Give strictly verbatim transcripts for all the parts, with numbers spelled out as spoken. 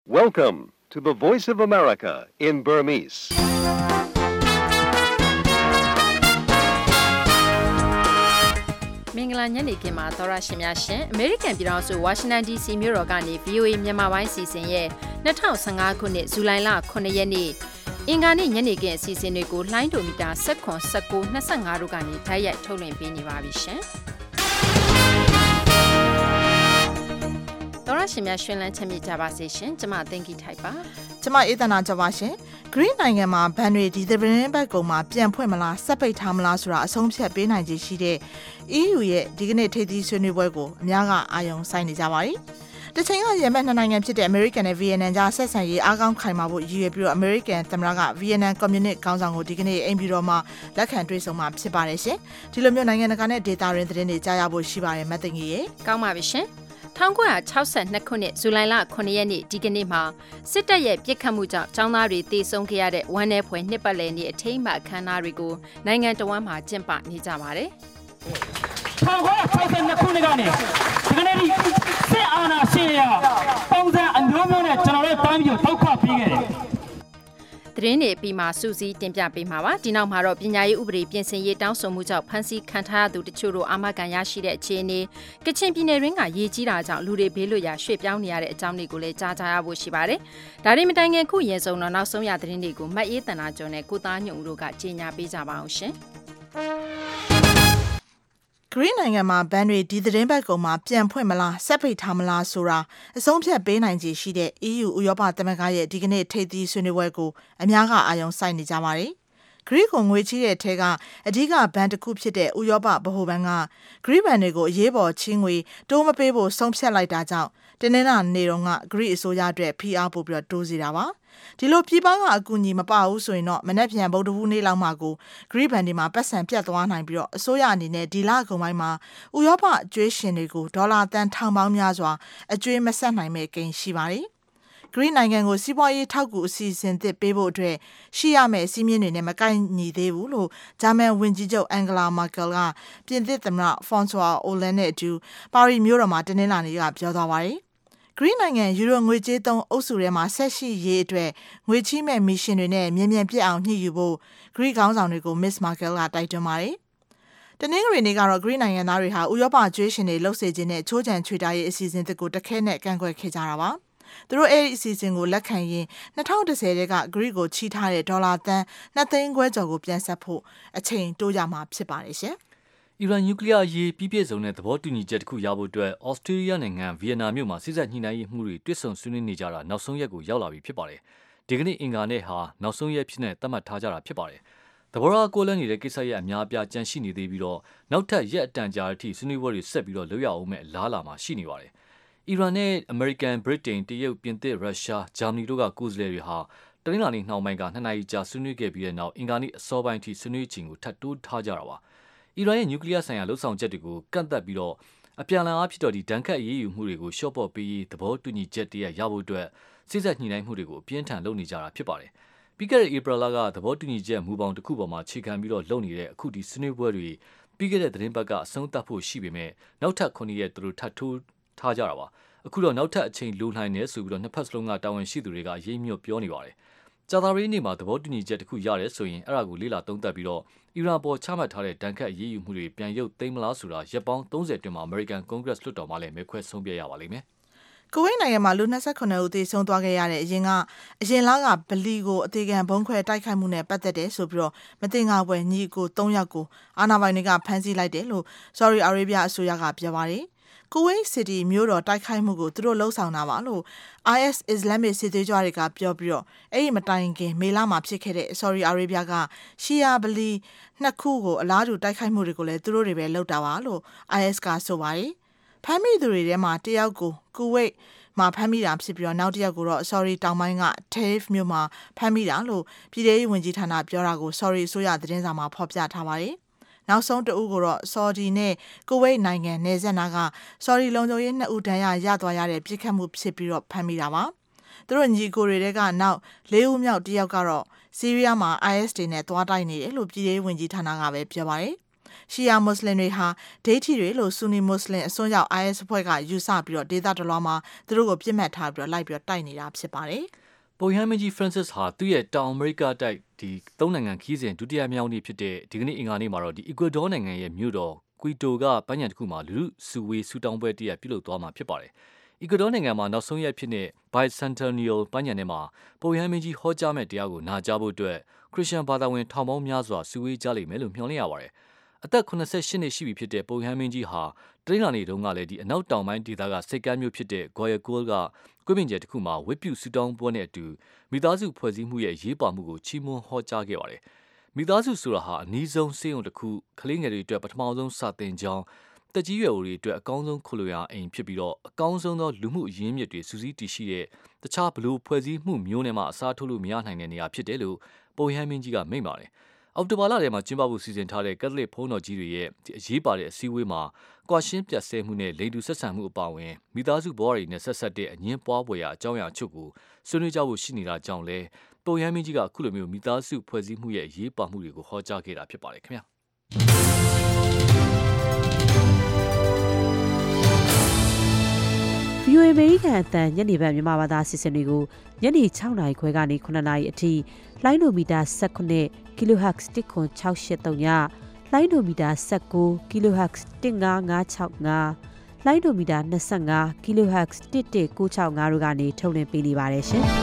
Welcome to the Voice of America in Burmese. ။မင်္ဂလာညနေခင်းမှာသောရရှင်များရှင်အမေရိကန်ပြည်ထောင်စုဝါရှင်တန် ဒီ စီ မြို့တော်ကနေ ဗီ အို အေ မြန်မာပိုင်းစီစဉ်ရဲ့၂၀၁၅ခုနှစ်ဇူလိုင်လခုနှစ်ရက်နေ့အင်္ဂါနေ့ညနေခင်းအစီအစဉ်တွေကိုလှိုင်းဒိုမီတာ၁၇ ၁၉ ၂၅တို့ကနေဓာတ်ရိုက်ထုတ်လွှင့်ပေးနေပါပြီရှင်။သောရရှင်များရှင်လန်းချမ်းမြေ့ကြပါစေရှင်။ကျွန်မသိင်္ဂီထိုက်ပါ။ကျွန်မအေးသနာကြပါရှင်။ Green နိုင်ငံမှာဘန်တွေဒီသပင်းဘက်ကုံမှာပြန်ဖွင့်မလားဆက်ပိတ်ထားမလားဆိုတာအဆုံးဖြတ်ပေးနိုင်ခြေရှိတဲ့ E U ရဲ့ဒီကနေ့ထိပ်သီးဆွေးနွေးပွဲကိုအများကအာရုံစိုက်နေကြပါပြီ။တချိန်ကရမက်နှစ်နိုင်ငံဖြစ်တဲ့ American နဲ့ Vietnam ကြားဆက်ဆံရေးအားကောင်းခိုင်မာဖို့ရည်ရွယ်ပြီးတော့ American သမ္မတက Vietnam Communist ခေါင်းဆောင်ကိုဒီကနေ့အိမ်ပြည်တော်မှာလက်ခံတွေ့ဆုံမှာဖြစ်ပါတယ်ရှင်။ဒီလိုမျိုးနိုင်ငံတကာနဲ့ဒေတာရင်းသတင်းတွေကြားရဖို့ရှိပါတယ်မသိငီရေ။ကောင်းပါပြီရှင်။၁၉၆၂ခုနှစ်ဇူလိုင်လခုနှစ်ရက်နေ့ဒီကနေ့မှာစစ်တပ်ရဲ့ပြစ်ခတ်မှုကြောင့်ចောင်းသားတွေတေဆုံးခဲ့ရတဲ့ဝမ်းနည်းဖွယ်နှစ်ပတ်လည်နေ့အထိမ်းအမှတ်အခမ်းအနားတွေကိုနိုင်ငံတော်ဝန်မှကျင်းပနေကြပါတယ်။၁၉၆၂ခုနှစ်ကနေဒီကနေ့စစ်အာဏာရှင်ရပုံစံအမျိုးမျိုးနဲ့ကျွန်တော်တို့တိုင်းပြည်ကိုထောက်ခပေးခဲ့တယ်။သတင်းတွေပြီးမှစူးစီးတင်ပြပေးမှာပါဒီနောက်မှာတော့ပညာရေးဥပဒေပြင်ဆင်ရေးတောင်းဆိုမှုကြောင့်ဖမ်းဆီးခံထားရသူတချို့တို့အာမခံရရှိတဲ့အခြေအနေကချင်ပြည်နယ်ရင်းကရေကြီးတာကြောင့်လူတွေဘေးလွတ်ရာရွှေ့ပြောင်းနေရတဲ့အကြောင်းတွေကိုလည်းကြားကြရဖို့ရှိပါတယ်ဒါတွေမတိုင်ခင်ခုရင်ဆုံးတော့နောက်ဆုံးရသတင်းတွေကိုမှတ်ရေးတန်တာကျော်နဲ့ကိုသားညုံတို့ကကြေညာပေးကြပါအောင်ရှင် Green နိုင်ငံမှာဘန်တွေဒီသတင်းဘက်ကုံမှာပြန်ဖွင့်မလားဆက်ပိတ်ထားမလားဆိုတာအဆုံးဖြတ်ပေးနိုင်ခြေရှိတဲ့ E U ဥရောပသမဂ္ဂရဲ့ဒီကနေ့ထိပ်သီးဆွေးနွေးပွဲကိုအများကအာရုံစိုက်နေကြပါတယ်။ Greek ကိုငွေချီးတဲ့ထဲကအဓိကဘန်တစ်ခုဖြစ်တဲ့ဥရောပဗဟိုဘဏ်က Greek ဘန်တွေကိုအရေးပေါ်ချေးငွေတိုးမပေးဖို့ဆုံးဖြတ်လိုက်တာကြောင့်တင်းနှင်းနာနေတော့က Greek အစိုးရအတွက်ဖိအားပို့ပြီးတော့တိုးစေတာပါ။ဒီလိုပြည်ပကအကူအညီမပါဘူးဆိုရင်တော့မနေ့ပြန်ဗုဒ္ဓဘူးနေ့လောက်မှာကို Green Band တွေမှာပတ်စံပြတ်သွားနိုင်ပြီးတော့အစိုးရအနေနဲ့ဒီလအကုန်ပိုင်းမှာဥရောပအကျွေးရှင်တွေကိုဒေါ်လာတန်ထောင်ပေါင်းများစွာအကျွေးမဆက်နိုင်မဲ့ကိန်းရှိပါတယ်။ Green နိုင်ငံကိုစီးပွားရေးထောက်ကူအစီအစဉ်သစ်ပေးဖို့အတွက်ရှိရမယ့်စီးမြင့်တွေနဲ့မကိုက်ညီသေးဘူးလို့ဂျာမန်ဝန်ကြီးချုပ်အန်ဂလာမာကယ်ကပြင်သစ်သမ္မတဖွန်ဆွာအိုလန်နဲ့အတူပါရီမြို့တော်မှာတင်းနှင်းလာနေကပြောသွားပါတယ်။ Green နိုင်ငံယူရိုငွေကြေးသုံးအုပ်စုထဲမှာဆက်ရှိရေးအတွက်ငွေချေးမဲ့မီရှင်တွေနဲ့မြန်မြန်ပြည့်အောင်ညှိယူဖို့ Green ခေါင်းဆောင်တွေကို Miss Merkel ကတိုက်တွန်းပါတယ်။တနင်္ဂနွေနေ့ကတော့ Green နိုင်ငံသားတွေဟာဥရောပကျွေးရှင်တွေလှုပ်စေခြင်းနဲ့ချိုးချံချွေတာရေးအစီအစဉ်တစ်ကိုတခဲနဲ့ကန့်ကွက်ခဲ့ကြတာပါ။သူတို့အဲ့ဒီအစီအစဉ်ကိုလက်ခံရင်၂၀၁၀ထဲက Green ကိုချီးထားတဲ့ဒေါ်လာတန်နှစ်သိန်းခွဲကျော်ကိုပြန်ဆက်ဖို့အချိန်တိုးရမှာဖြစ်ပါတယ်ရှင်။အီရန်နျူကလ িয়ার ရေးပြည့်ပြည့်စုံတဲ့သဘောတူညီချက်တစ်ခုရဖို့အတွက်ဩစတြေးလျနိုင်ငံဗီယက်နာမြို့မှာစစ်ဆက်ညှိနှိုင်းရေးမှုတွေတွေ့ဆုံဆွေးနွေးနေကြတာနောက်ဆုံးရက်ကိုရောက်လာပြီဖြစ်ပါတယ်။ဒီကနေ့အင်္ဂါနေ့ဟာနောက်ဆုံးရက်ဖြစ်နေသတ်မှတ်ထားကြတာဖြစ်ပါတယ်။သဘောထားကိုလန်းနေတဲ့ကိစ္စရဲ့အများအပြားကြန့်ရှိနေသေးပြီးတော့နောက်ထပ်ရက်အတန်ကြာအထိဆွေးနွေးပွဲတွေဆက်ပြီးတော့လုပ်ရအောင်မဲ့အလားအလာမှာရှိနေပါတယ်။အီရန်နဲ့အမေရိကန်ဗြိတိန်တရုတ်ပြင်သစ်ရုရှားဂျာမနီတို့ကကိုယ်စားလှယ်တွေဟာတနင်္လာနေ့နှောင်းပိုင်းကနှစ်နာရီကြာဆွေးနွေးခဲ့ပြီးတဲ့နောက်အင်္ဂါနေ့အစောပိုင်းထိဆွေးနွေးချိန်ကိုထပ်တိုးထားကြတာပါ။အီရန်ရဲ့နျူကလ িয়ার ဆိုင်ရာလှုပ်ဆောင်ချက်တွေကိုကန့်သက်ပြီးတော့အပြန်အလှန်အားဖြင့်တော့ဒီဒဏ်ခတ်အရေးယူမှုတွေကိုရှော့ပေါ့ပေးရေးသဘောတူညီချက်တည်းရဖို့အတွက်စစ်ဆက်ညှိနှိုင်းမှုတွေကိုအပြင်းထန်လုပ်နေကြတာဖြစ်ပါတယ်။ပြီးခဲ့တဲ့ဧပြီလကသဘောတူညီချက်မူပေါင်းတစ်ခုပေါ်မှာခြေခံပြီးတော့လုပ်နေတဲ့အခုဒီဆွေးနွေးပွဲတွေပြီးခဲ့တဲ့သတင်းပတ်ကအဆုံးသတ်ဖို့ရှိပေမဲ့နောက်ထပ်ခုနှစ်ရက်သူတို့ထပ်ထိုးထားကြတာပါ။အခုတော့နောက်ထပ်အချိန်လိုနိုင်နေဆိုပြီးတော့နှစ်ဖက်စလုံးကတာဝန်ရှိသူတွေကအရေးမြွတ်ပြောနေပါတယ်။ကြာသပတေးနေ့မှာသဘောတူညီချက်တစ်ခုရတယ်ဆိုရင်အဲ့ဒါကိုလေ့လာသုံးသပ်ပြီးတော့အီရန်ပေါ်ချမှတ်ထားတဲ့ဒဏ်ခတ်အရေးယူမှုတွေပြန်ရုပ်သိမ်းမလားဆိုတာရက်ပေါင်းသုံးဆယ်အတွင်းမှာအမေရိကန်ကွန်ဂရက်လွှတ်တော်မှလည်းမဲခွဲဆုံးဖြတ်ရပါလိမ့်မယ်။ကိုဝိတ်နိုင်ငံမှာလူ၂၈ဦးသေဆုံးသွားခဲ့ရတဲ့အရင်ကအရင်လကဗလီကိုအသေးခံဘုံခွဲတိုက်ခိုက်မှုနဲ့ပတ်သက်တယ်ဆိုပြီးတော့မတင်ငါပွဲညီကို၃ယောက်ကိုအာဏာပိုင်တွေကဖမ်းဆီးလိုက်တယ်လို့ Saudi Arabia အစိုးရကပြောပါတယ်။ကိုဝိတ်စီတီမြို့တော်တိုက်ခိုက်မှုကိုသူတို့လှုံ့ဆော်တာပါလို့ I S Islamic စစ်သွေးကြွတွေကပြောပြီးတော့အဲ့ဒီမတိုင်ခင်မေလမှာဖြစ်ခဲ့တဲ့ Saudi Arabia ကရှီယာဗလီနှစ်ခုကိုအလားတူတိုက်ခိုက်မှုတွေကိုလည်းသူတို့တွေပဲလုပ်တာပါလို့ I S ကဆိုပါတယ်။ဖမ်းမိသူတွေထဲမှာတယောက်ကိုကိုဝိတ်မှာဖမ်းမိတာဖြစ်ပြီးတော့နောက်တစ်ယောက်ကိုတော့ Sorry တောင်ပိုင်းက Taif မြို့မှာဖမ်းမိတာလို့ပြည်ထောင်စုဝန်ကြီးဌာနပြောတာကို Sorry အစိုးရသတင်းစာမှာဖော်ပြထားပါတယ်။နောက်ဆုံးတဦးကိုတော့ Saudi နဲ့ကိုဝိတ်နိုင်ငံနယ်စပ်နာက Saudi လုံခြုံရေးနှစ်ဦးတန်းရရသွားရတဲ့ပြစ်ခတ်မှုဖြစ်ပြီးတော့ဖမ်းမိတာပါ။သူတို့ညီကိုတွေတဲကနောက်လေးဦးမြောက်တစ်ယောက်ကတော့ဆီးရီးယားမှာ I S တွေနဲ့တွားတိုက်နေတယ်လို့ပြည်ထောင်စုဝန်ကြီးဌာနကပဲပြောပါတယ်။ရှီယာမွတ်စလင်တွေဟာဒိဋ္ဌိတွေလို့ဆူနီမွတ်စလင်အစွန်းရောက် I S အဖွဲ့ကယူဆပြီးတော့ဒေသတလွှာမှာသူတို့ကိုပြစ်မှတ်ထားပြီးတော့လိုက်ပြီးတော့တိုက်နေတာဖြစ်ပါတယ်။ပုပ်ရဟန်းမင်းကြီး Francis ဟာသူ့ရဲ့တောင်အမေရိကတိုက်ဒီသုံးနိုင်ငံခီးစဉ်ဒုတိယမြောက်နေ့ဖြစ်တဲ့ဒီကနေ့အင်္ဂါနေ့မှာတော့ဒီ Ecuador နိုင်ငံရဲ့မြို့တော်ကွီတိုကပန်းခြံတစ်ခုမှာလူစုဝေးဆူတောင်းပွဲတရက်ပြုလုပ်သွားမှာဖြစ်ပါတယ်။ Ecuador နိုင်ငံမှာနောက်ဆုံးရက်ဖြစ်တဲ့ Bicentennial ပန်းခြံထဲမှာပုပ်ရဟန်းမင်းကြီးဟောကြားမဲ့တရားကိုနာကြားဖို့အတွက်ခရစ်ယာန်ဘာသာဝင်ထောင်ပေါင်းများစွာစုဝေးကြလိမ့်မယ်လို့မျှော်လင့်ရပါတယ်။အသက်ခုနှစ်ရှစ်နှစ်ရှိပြီဖြစ်တဲ့ပုပ်ရဟန်းမင်းကြီးဟာတနင်္လာနေ့တုန်းကလည်းဒီအနောက်တောင်ပိုင်းဒေသကစိတ်ကမ်းမျိုးဖြစ်တဲ့ Guayaquil ကကွေးပင်ကျဲတစ်ခုမှာဝတ်ပြုဆူတောင်းပွဲနဲ့အတူမိသားစုဖွဲ့စည်းမှုရဲ့ရေးပါမှုကိုချီးမွမ်းဟောကြားခဲ့ပါတယ်။မိသားစုဆိုတာဟာအနည်းဆုံးစေုံတစ်ခုကလေးငယ်တွေအတွက်ပထမဆုံးစတင်ကြောင်းတက်ကြီးရွယ်အိုတွေအတွက်အကောင်းဆုံးခုလိုရာအိမ်ဖြစ်ပြီးတော့အကောင်းဆုံးသောလူမှုအရင်းမြစ်တွေစူးစီးတည်ရှိတဲ့တခြားဘလို့ဖွဲ့စည်းမှုမျိုးနဲ့မှအစားထိုးလို့မရနိုင်တဲ့နေရာဖြစ်တယ်လို့ပုပ်ရဟန်းမင်းကြီးကမိန့်ပါတယ်။အောက်တိုဘာလထဲမှာကျင်းပဖို့စီစဉ်ထားတဲ့ကက်သလစ်ဘုန်းတော်ကြီးတွေရဲ့အရေးပါတဲ့အစည်းအဝေးမှာကွာရှင်းပြတ်ဆဲမှုနဲ့လိင်တူဆက်ဆံမှုအပါအဝင်မိသားစုဘဝတွေနဲ့ဆက်ဆက်တဲ့အငင်းပွားပွဲရာအကြောင်းအရာအချို့ကိုဆွေးနွေးကြဖို့ရှိနေတာကြောင့်လဲပုပ်ရဟန်းမင်းကြီးကအခုလိုမျိုးမိသားစုဖွဲ့စည်းမှုရဲ့အရေးပါမှုတွေကိုဟောကြားခဲ့တာဖြစ်ပါတယ်ခင်ဗျာ။ V O A အမေရိကန်အသံညနေပိုင်းမြန်မာဘာသာအစီအစဉ်တွေကိုညနေ၆နာရီခွဲကနေခုနှစ်နာရီအထိလိုင်းနိုမီတာ၁၉ kilohertz တစ်ခွန်၆၈၃ညလိုင်းနိုမီတာ၁၉ kilohertz တစ်၅၅၆၅လိုင်းနိုမီတာ၂၅ kilohertz တစ်၁၉၆၅တို့ကနေထုတ်လွှင့်ပေးနေပါတယ်ရှင်။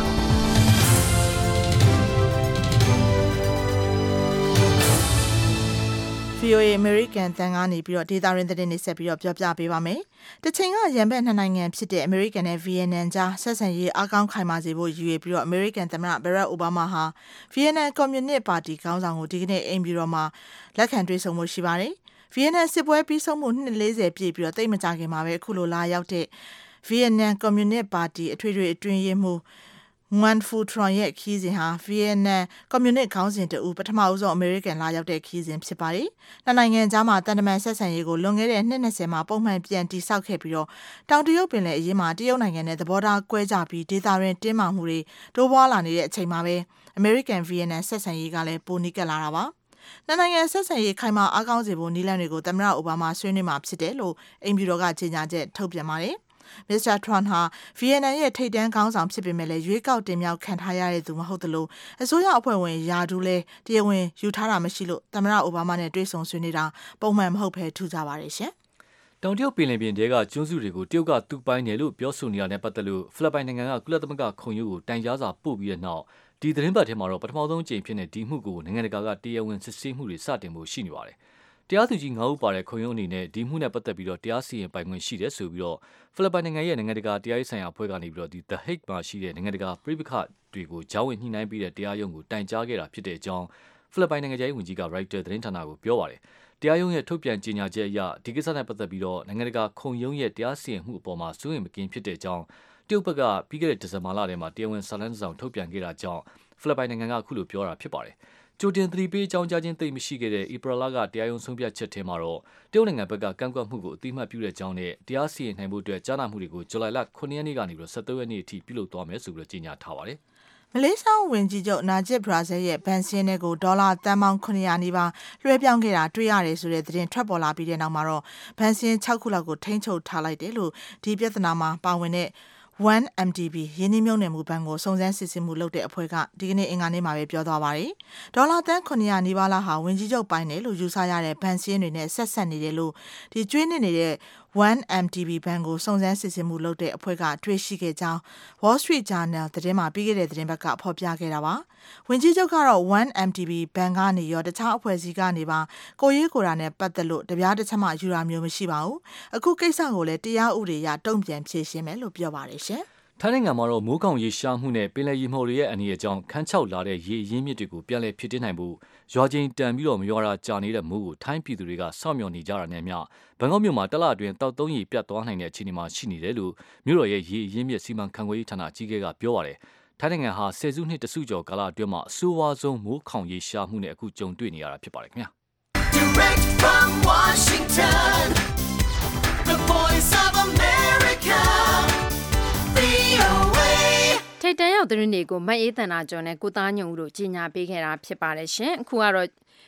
V O A American တန်ကနေပြီးတော့ဒေတာရင်းသတင်းတွေဆက်ပြီးတော့ပြောပြပေးပါမယ်။တချိန်ကရန်ဘက်နှစ်နိုင်ငံဖြစ်တဲ့ American နဲ့ Vietnam ကြားဆက်ဆံရေးအကောင်းခိုင်မာစေဖို့ရည်ရွယ်ပြီးတော့ American သမ္မတ Barack Obama ဟာ Vietnam Communist Party ခေါင်းဆောင်ကိုဒီကနေ့အိမ်ဖြူတော်မှာလက်ခံတွေ့ဆုံမှုရှိပါတယ်။ Vietnam စစ်ပွဲပြီးဆုံးမှုနှစ်၄၀ပြည့်ပြီးတော့တိတ်မကြခင်မှာပဲအခုလိုလာရောက်တဲ့ Vietnam Communist Party အထွေထွေအတွင်းရေးမှူးNguyen Phu Trong ရဲ့ခီးစဉ်ဟာ Vietnam ကွန်မြူနစ်ခေါင်းစဉ်တူပထမအဆုံး American လာရောက်တဲ့ခီးစဉ်ဖြစ်ပါတယ်။နှစ်နိုင်ငံကြားမှာတန်တမန်ဆက်ဆံရေးကိုလွန်ခဲ့တဲ့နှစ်၂၀မှာပုံမှန်ပြန်တည်ဆောက်ခဲ့ပြီးတော့တောင်တရုတ်ပင်လယ်အရေးမှာတရုတ်နိုင်ငံနဲ့သဘောထားကွဲကြပြီးဒေသတွင်းတင်းမာမှုတွေတိုးပွားလာနေတဲ့အချိန်မှာပဲ American Vietnam ဆက်ဆံရေးကလည်းပိုနီးကပ်လာတာပါ။နှစ်နိုင်ငံဆက်ဆံရေးခိုင်မာအားကောင်းစေဖို့နည်းလမ်းတွေကိုသမ္မတအိုဘားမားဆွေးနွေးမှာဖြစ်တယ်လို့အိမ်ဖြူတော်ကကြေညာချက်ထုတ်ပြန်ပါတယ်။မစ္စတာထရန့်ဟာဗီယက်နမ်ရဲ့ထိပ်တန်းခေါင်းဆောင်ဖြစ်ပေမဲ့လည်းရွေးကောက်တင်မြှောက်ခံထားရတဲ့သူမဟုတ်သလိုအစိုးရအဖွဲ့ဝင်ယာဒူးလဲတရားဝင်ယူထားတာမရှိလို့သမ္မတအိုဘားမားနဲ့တွေ့ဆုံဆွေးနွေးတာပုံမှန်မဟုတ်ဘဲထူးခြားပါတယ်ရှင်။တောင်တရုတ်ပင်လယ်ပြင်တဲကကျွန်းစုတွေကိုတရုတ်ကသူ့ပိုင်းတယ်လို့ပြောဆိုနေတာနဲ့ပတ်သက်လို့ဖိလစ်ပိုင်နိုင်ငံကကုလသမဂ္ဂခုံရုံးကိုတိုင်ကြားစာပို့ပြီးတဲ့နောက်ဒီသတင်းပတ်ထဲမှာတော့ပထမဆုံးအကြိမ်ဖြစ်တဲ့ဒီမှုကိုနိုင်ငံတကာကတရားဝင်စစ်ဆေးမှုတွေစတင်ဖို့ရှိနေပါတယ်။တရားသူကြီးငါးဦးပါတဲ့ခုံရုံးအနေနဲ့ဒီမှုနဲ့ပတ်သက်ပြီးတော့တရားစီရင်ပိုင်ခွင့်ရှိတယ်ဆိုပြီးတော့ဖိလစ်ပိုင်နိုင်ငံရဲ့နိုင်ငံတကာတရားရေးဆိုင်ရာအဖွဲ့ကနေပြီးတော့ဒီ The Hague မှာရှိတဲ့နိုင်ငံတကာပြည်ပခတွေကိုကြားဝင်ညှိနှိုင်းပြီးတဲ့တရားရုံးကိုတိုင်ကြားခဲ့တာဖြစ်တဲ့အကြောင်းဖိလစ်ပိုင်နိုင်ငံသားဝန်ကြီးက Reuters သတင်းဌာနကိုပြောပါတယ်။တရားရုံးရဲ့ထုတ်ပြန်ကြေညာချက်အရဒီကိစ္စနဲ့ပတ်သက်ပြီးတော့နိုင်ငံတကာခုံရုံးရဲ့တရားစီရင်မှုအပေါ်မှာစိုးရိမ်မကင်းဖြစ်တဲ့အကြောင်းတရုတ်ဘက်ကပြီးခဲ့တဲ့ဒီဇင်ဘာလထဲမှာတရားဝင်စာလမ်းဆောင်ထုတ်ပြန်ခဲ့တာကြောင့်ဖိလစ်ပိုင်နိုင်ငံကအခုလိုပြောတာဖြစ်ပါတယ်။ကြိုတင်သတိပေးအကြောင်းကြားခြင်းသိမရှိခဲ့တဲ့ဧပြီလကတရားရုံးဆုံးဖြတ်ချက်ထဲမှာတော့တရုတ်နိုင်ငံဘက်ကကန့်ကွက်မှုကိုအတိအမှတ်ပြုတဲ့အကြောင်းနဲ့တရားစီရင်နိုင်ဖို့အတွက်ကြားနာမှုတွေကိုဇူလိုင်လခုနှစ်ရက်နေ့ကနေပြီးတော့၁၃ရက်နေ့အထိပြုလုပ်သွားမယ်ဆိုပြီးကြေညာထားပါတယ်။မလေးရှားဝန်ကြီးချုပ်နာဂျစ်ဘရာဇယ်ရဲ့ဘန်စင်းနဲ့ကိုဒေါ်လာတန်ပေါင်းခုနှစ်ရာနီးပါးလွှဲပြောင်းခဲ့တာတွေ့ရတယ်ဆိုတဲ့သတင်းထွက်ပေါ်လာပြီးတဲ့နောက်မှာတော့ဘန်စင်း၆ခုလောက်ကိုထိန်းချုပ်ထားလိုက်တယ်လို့ဒီပြဿနာမှာပါဝင်တဲ့one M D B ရင်းနှီးမြှုပ်နှံမှုဘဏ်ကိုစုံစမ်းစစ်ဆေးမှုလုပ်တဲ့အဖွဲ့ကဒီကနေ့အင်္ဂါနေ့မှာပဲပြောသွားပါတယ်။ဒေါ်လာတန်ခုနှစ်ရာနီးပါးလောက်ဟာဝန်ကြီးချုပ်ပိုင်းတယ်လို့ယူဆရတဲ့ဘဏ်စည်းတွေနဲ့ဆက်ဆက်နေတယ်လို့ဒီကျွေးနေနေတဲ့ one M D B ဘဏ်ကိုစုံစမ်းစစ်ဆေးမှုလုပ်တဲ့အဖွဲ့ကတွေ့ရှိခဲ့ကြောင်း Wall Street Journal သတင်းမှာပြီးခဲ့တဲ့သတင်းဘက်ကဖော်ပြခဲ့တာပါ။ဝန်ကြီးချုပ်ကတော့ one M D B ဘဏ်ကနေရောတခြားအဖွဲ့အစည်းကနေပါကိုရေးကိုရာနဲ့ပတ်သက်လို့တပြားတစ်ချက်မှယူတာမျိုးမရှိပါဘူး။အခုကိစ္စကိုလည်းတရားဥပဒေအရတုံ့ပြန်ဖြေရှင်းမယ်လို့ပြောပါတယ်ရှင်။ထိုင်းနိုင်ငံမှာတော့မိုးကောင်ရေရှားမှုနဲ့ပင်လယ်ရေမှော်တွေရဲ့အနေအကြောင်းခန်းချောက်လာတဲ့ရေအရင်းမြစ်တွေကိုပြန်လည်ဖြစ်တင်နိုင်ဖို့ရွာချင်းတန်ပြီးတော့မရွာတာကြာနေတဲ့မိုးကိုထိုင်းပြည်သူတွေကစောင့်မျှော်နေကြတာနဲ့မျှဘန်ကောက်မြို့မှာတလအတွင်းတောက်သုံးရေပြတ်သွားနိုင်တဲ့အခြေအနေမှာရှိနေတယ်လို့မြို့တော်ရဲ့ရေအရင်းမြစ်စီမံခန့်ခွဲရေးဌာနအကြီးအကဲကပြောပါတယ်။ထိုင်းနိုင်ငံဟာဆယ်စုနှစ်တစုကျော်ကာလအတွင်းမှာအဆိုးဝါးဆုံးမိုးခေါင်ရေရှားမှုနဲ့အခုကြုံတွေ့နေရတာဖြစ်ပါတယ်ခင်ဗျာ။ Direct from Washington, the Voice of America, V O A ထိတ်တန့်ရောက်သတင်းတွေကိုမအေးသန္တာကျော်နဲ့ကိုသားညုံတို့ကြီးညာပေးခဲ့တာဖြစ်ပါတယ်ရှင်အခုကတော့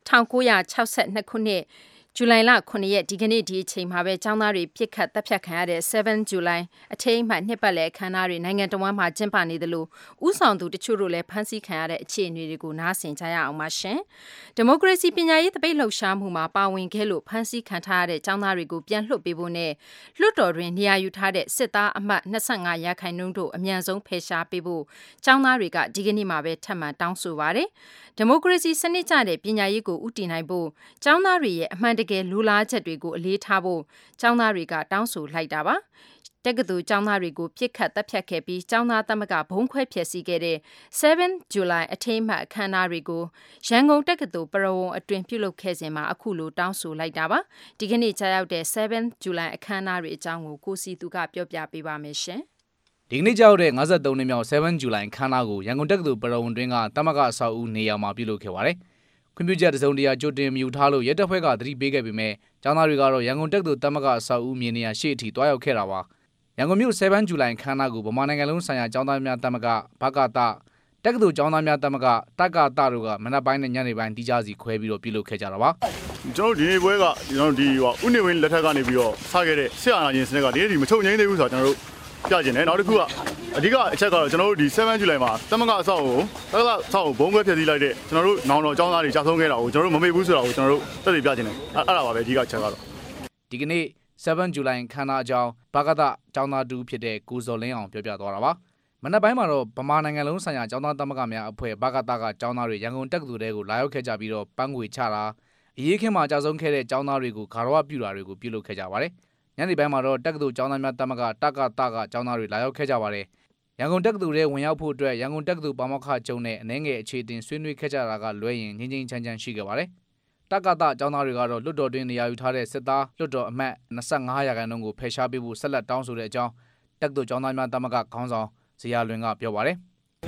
1962ခုနှစ်ဇူလိုင်လ9ရက်ဒီကနေ့ဒီအချိန်မှာပဲចောင်းသားတွေပြစ်ခတ်တပ်ဖြတ်ခံရတဲ့sevenဇူလိုင်အထိမ်းအမှတ်နှစ်ပတ်လည်အခမ်းအနားတွေနိုင်ငံတော်မှာကျင်းပနေသလိုဥဆောင်သူတချို့တို့လည်းဖမ်းဆီးခံရတဲ့အခြေအနေတွေကိုနားဆင်ကြရအောင်ပါရှင်ဒီမိုကရေစီပညာရေးတပိတ်လှုပ်ရှားမှုမှာပါဝင်ခဲ့လို့ဖမ်းဆီးခံထားရတဲ့ចောင်းသားတွေကိုပြန်လွှတ်ပေးဖို့နဲ့လွှတ်တော်တွင်နေရာယူထားတဲ့စစ်သားအမှတ်twenty-fiveရာခိုင်နှုန်းတို့အမြန်ဆုံးဖယ်ရှားပေးဖို့ចောင်းသားတွေကဒီကနေ့မှာပဲထပ်မံတောင်းဆိုပါတယ်ဒီမိုကရေစီစနစ်ကျတဲ့ပညာရေးကိုဥတည်နိုင်ဖို့ចောင်းသားတွေရဲ့အမှန်တကယ်လူလားချက်တွေကိုအလေးထားဖို့ចောင်းသားတွေကတောင်းဆိုလိုက်တာပါတက္ကသိုလ်ကျောင်းသားတွေကိုပြစ်ခတ်တပ်ဖြတ်ခဲ့ပြီးကျောင်းသားသမဂ္ဂဘုံခွဲဖျက်ဆီးခဲ့တဲ့sevenဇူလိုင်အထိမ်းအမှတ်အခမ်းအနားတွေကိုရန်ကုန်တက္ကသိုလ်ပရဝုံအတွင်ပြုလုပ်ခဲ့စဉ်မှာအခုလိုတောင်းဆိုလိုက်တာပါဒီကနေ့ကြာရောက်တဲ့sevenဇူလိုင်အခမ်းအနားတွေအကြောင်းကိုကိုစီသူကပြောပြပေးပါမယ်ရှင်ဒီကနေ့ကြောက်တဲ့fifty-threeနှစ်မြောက်sevenဇူလိုင်ခန်းနာကိုရန်ကုန်တက္ကသိုလ်ပရဝုံတွင်ကတမကအဆောက်အဦနေရာမှာပြုလုပ်ခဲ့ပါတယ်ခွင့်ပြုချက်တစုံတရာကြိုတင်မြူထားလို့ရဲတပ်ဖွဲ့ကသတိပေးခဲ့ပေမဲ့ကျောင်းသားတွေကတော့ရန်ကုန်တက္ကသိုလ်တမကအဆောက်အဦမြေနေရာရှေ့အထိတွားရောက်ခဲ့တာပါရန်ကုန်မြို့sevenဇူလိုင်ခန်းနာကိုဗမာနိုင်ငံလုံးဆိုင်ရာကျောင်းသားများတမကဘကတတက္ကသိုလ်ကျောင်းသားများတမကတက္ကသတို့ကမနက်ပိုင်းနဲ့ညနေပိုင်းတီးခြားစီခွဲပြီးတော့ပြုလုပ်ခဲ့ကြတာပါကျွန်တော်ဒီနေ့ပွဲကကျွန်တော်ဒီဟိုဥနေဝင်းလက်ထက်ကနေပြီးတော့စခဲ့တဲ့ဆရာနာရင်စနစ်ကဒီနေ့ဒီမချုပ်ငိမ့်သေးဘူးဆိုတော့ကျွန်တော်တို့ပြကျင်တယ်နောက်တစ်ခုကအဓိကအချက်ကတော့ကျွန်တော်တို့ဒီsevenဇူလိုင်မှာတမကအဆောက်ကိုတက္ကသဆောက်ကိုဘုံခွဲဖျက်ဆီးလိုက်တဲ့ကျွန်တော်တို့နောင်တော်ကျောင်းသားတွေကြာဆုံးခဲ့တာကိုကျွန်တော်တို့မမေ့ဘူးဆိုတာကိုကျွန်တော်တို့သက်သေပြကျင်တယ်အဲ့အဲ့ဒါပါပဲအဓိကအချက်ကတော့ဒီကနေ့sevenဇူလိုင်ခန်းနာအကြောင်းဘကတကျောင်းသားတူဖြစ်တဲ့ကိုဇော်လင်းအောင်ပြောပြသွားတာပါမနက်ပိုင်းမှာတော့ဗမာနိုင်ငံလုံးဆိုင်ရာကျောင်းသားသမဂ္ဂများအဖွဲ့ဘကတကကျောင်းသားတွေရန်ကုန်တက္ကသိုလ်တဲကိုလာရောက်ခဲ့ကြပြီးတော့ပန်းငွေချတာအရေးခင်းမှာကြာဆုံးခဲ့တဲ့ကျောင်းသားတွေကိုဂါရဝပြုတာတွေကိုပြုလုပ်ခဲ့ကြပါတယ်ညနေပိုင်းမှာတော့တက္ကသိုလ်ကျောင်းသားများသမဂ္ဂတက္ကသကကျောင်းသားတွေလာရောက်ခဲ့ကြပါတယ်ရန်ကုန်တက္ကသိုလ်ထဲဝင်ရောက်ဖို့အတွက်ရန်ကုန်တက္ကသိုလ်ပါမောက္ခကျုံနဲ့အနှဲငယ်အခြေတင်ဆွေးနွေးခဲ့ကြတာကလွဲရင်ငင်းငင်းချမ်းချမ်းရှိခဲ့ပါတယ်တက္ကသကျောင်းသားတွေကတော့လွတ်တော်တွင်နေရာယူထားတဲ့စစ်သားလွတ်တော်အမှတ်twenty-fiveရာခိုင်နှုန်းကိုဖယ်ရှားပေးဖို့ဆက်လက်တောင်းဆိုတဲ့အကြောင်းတက္ကသိုလ်ကျောင်းသားများသမဂ္ဂခေါင်းဆောင်ဇေယျလွင်ကပြောပါတယ်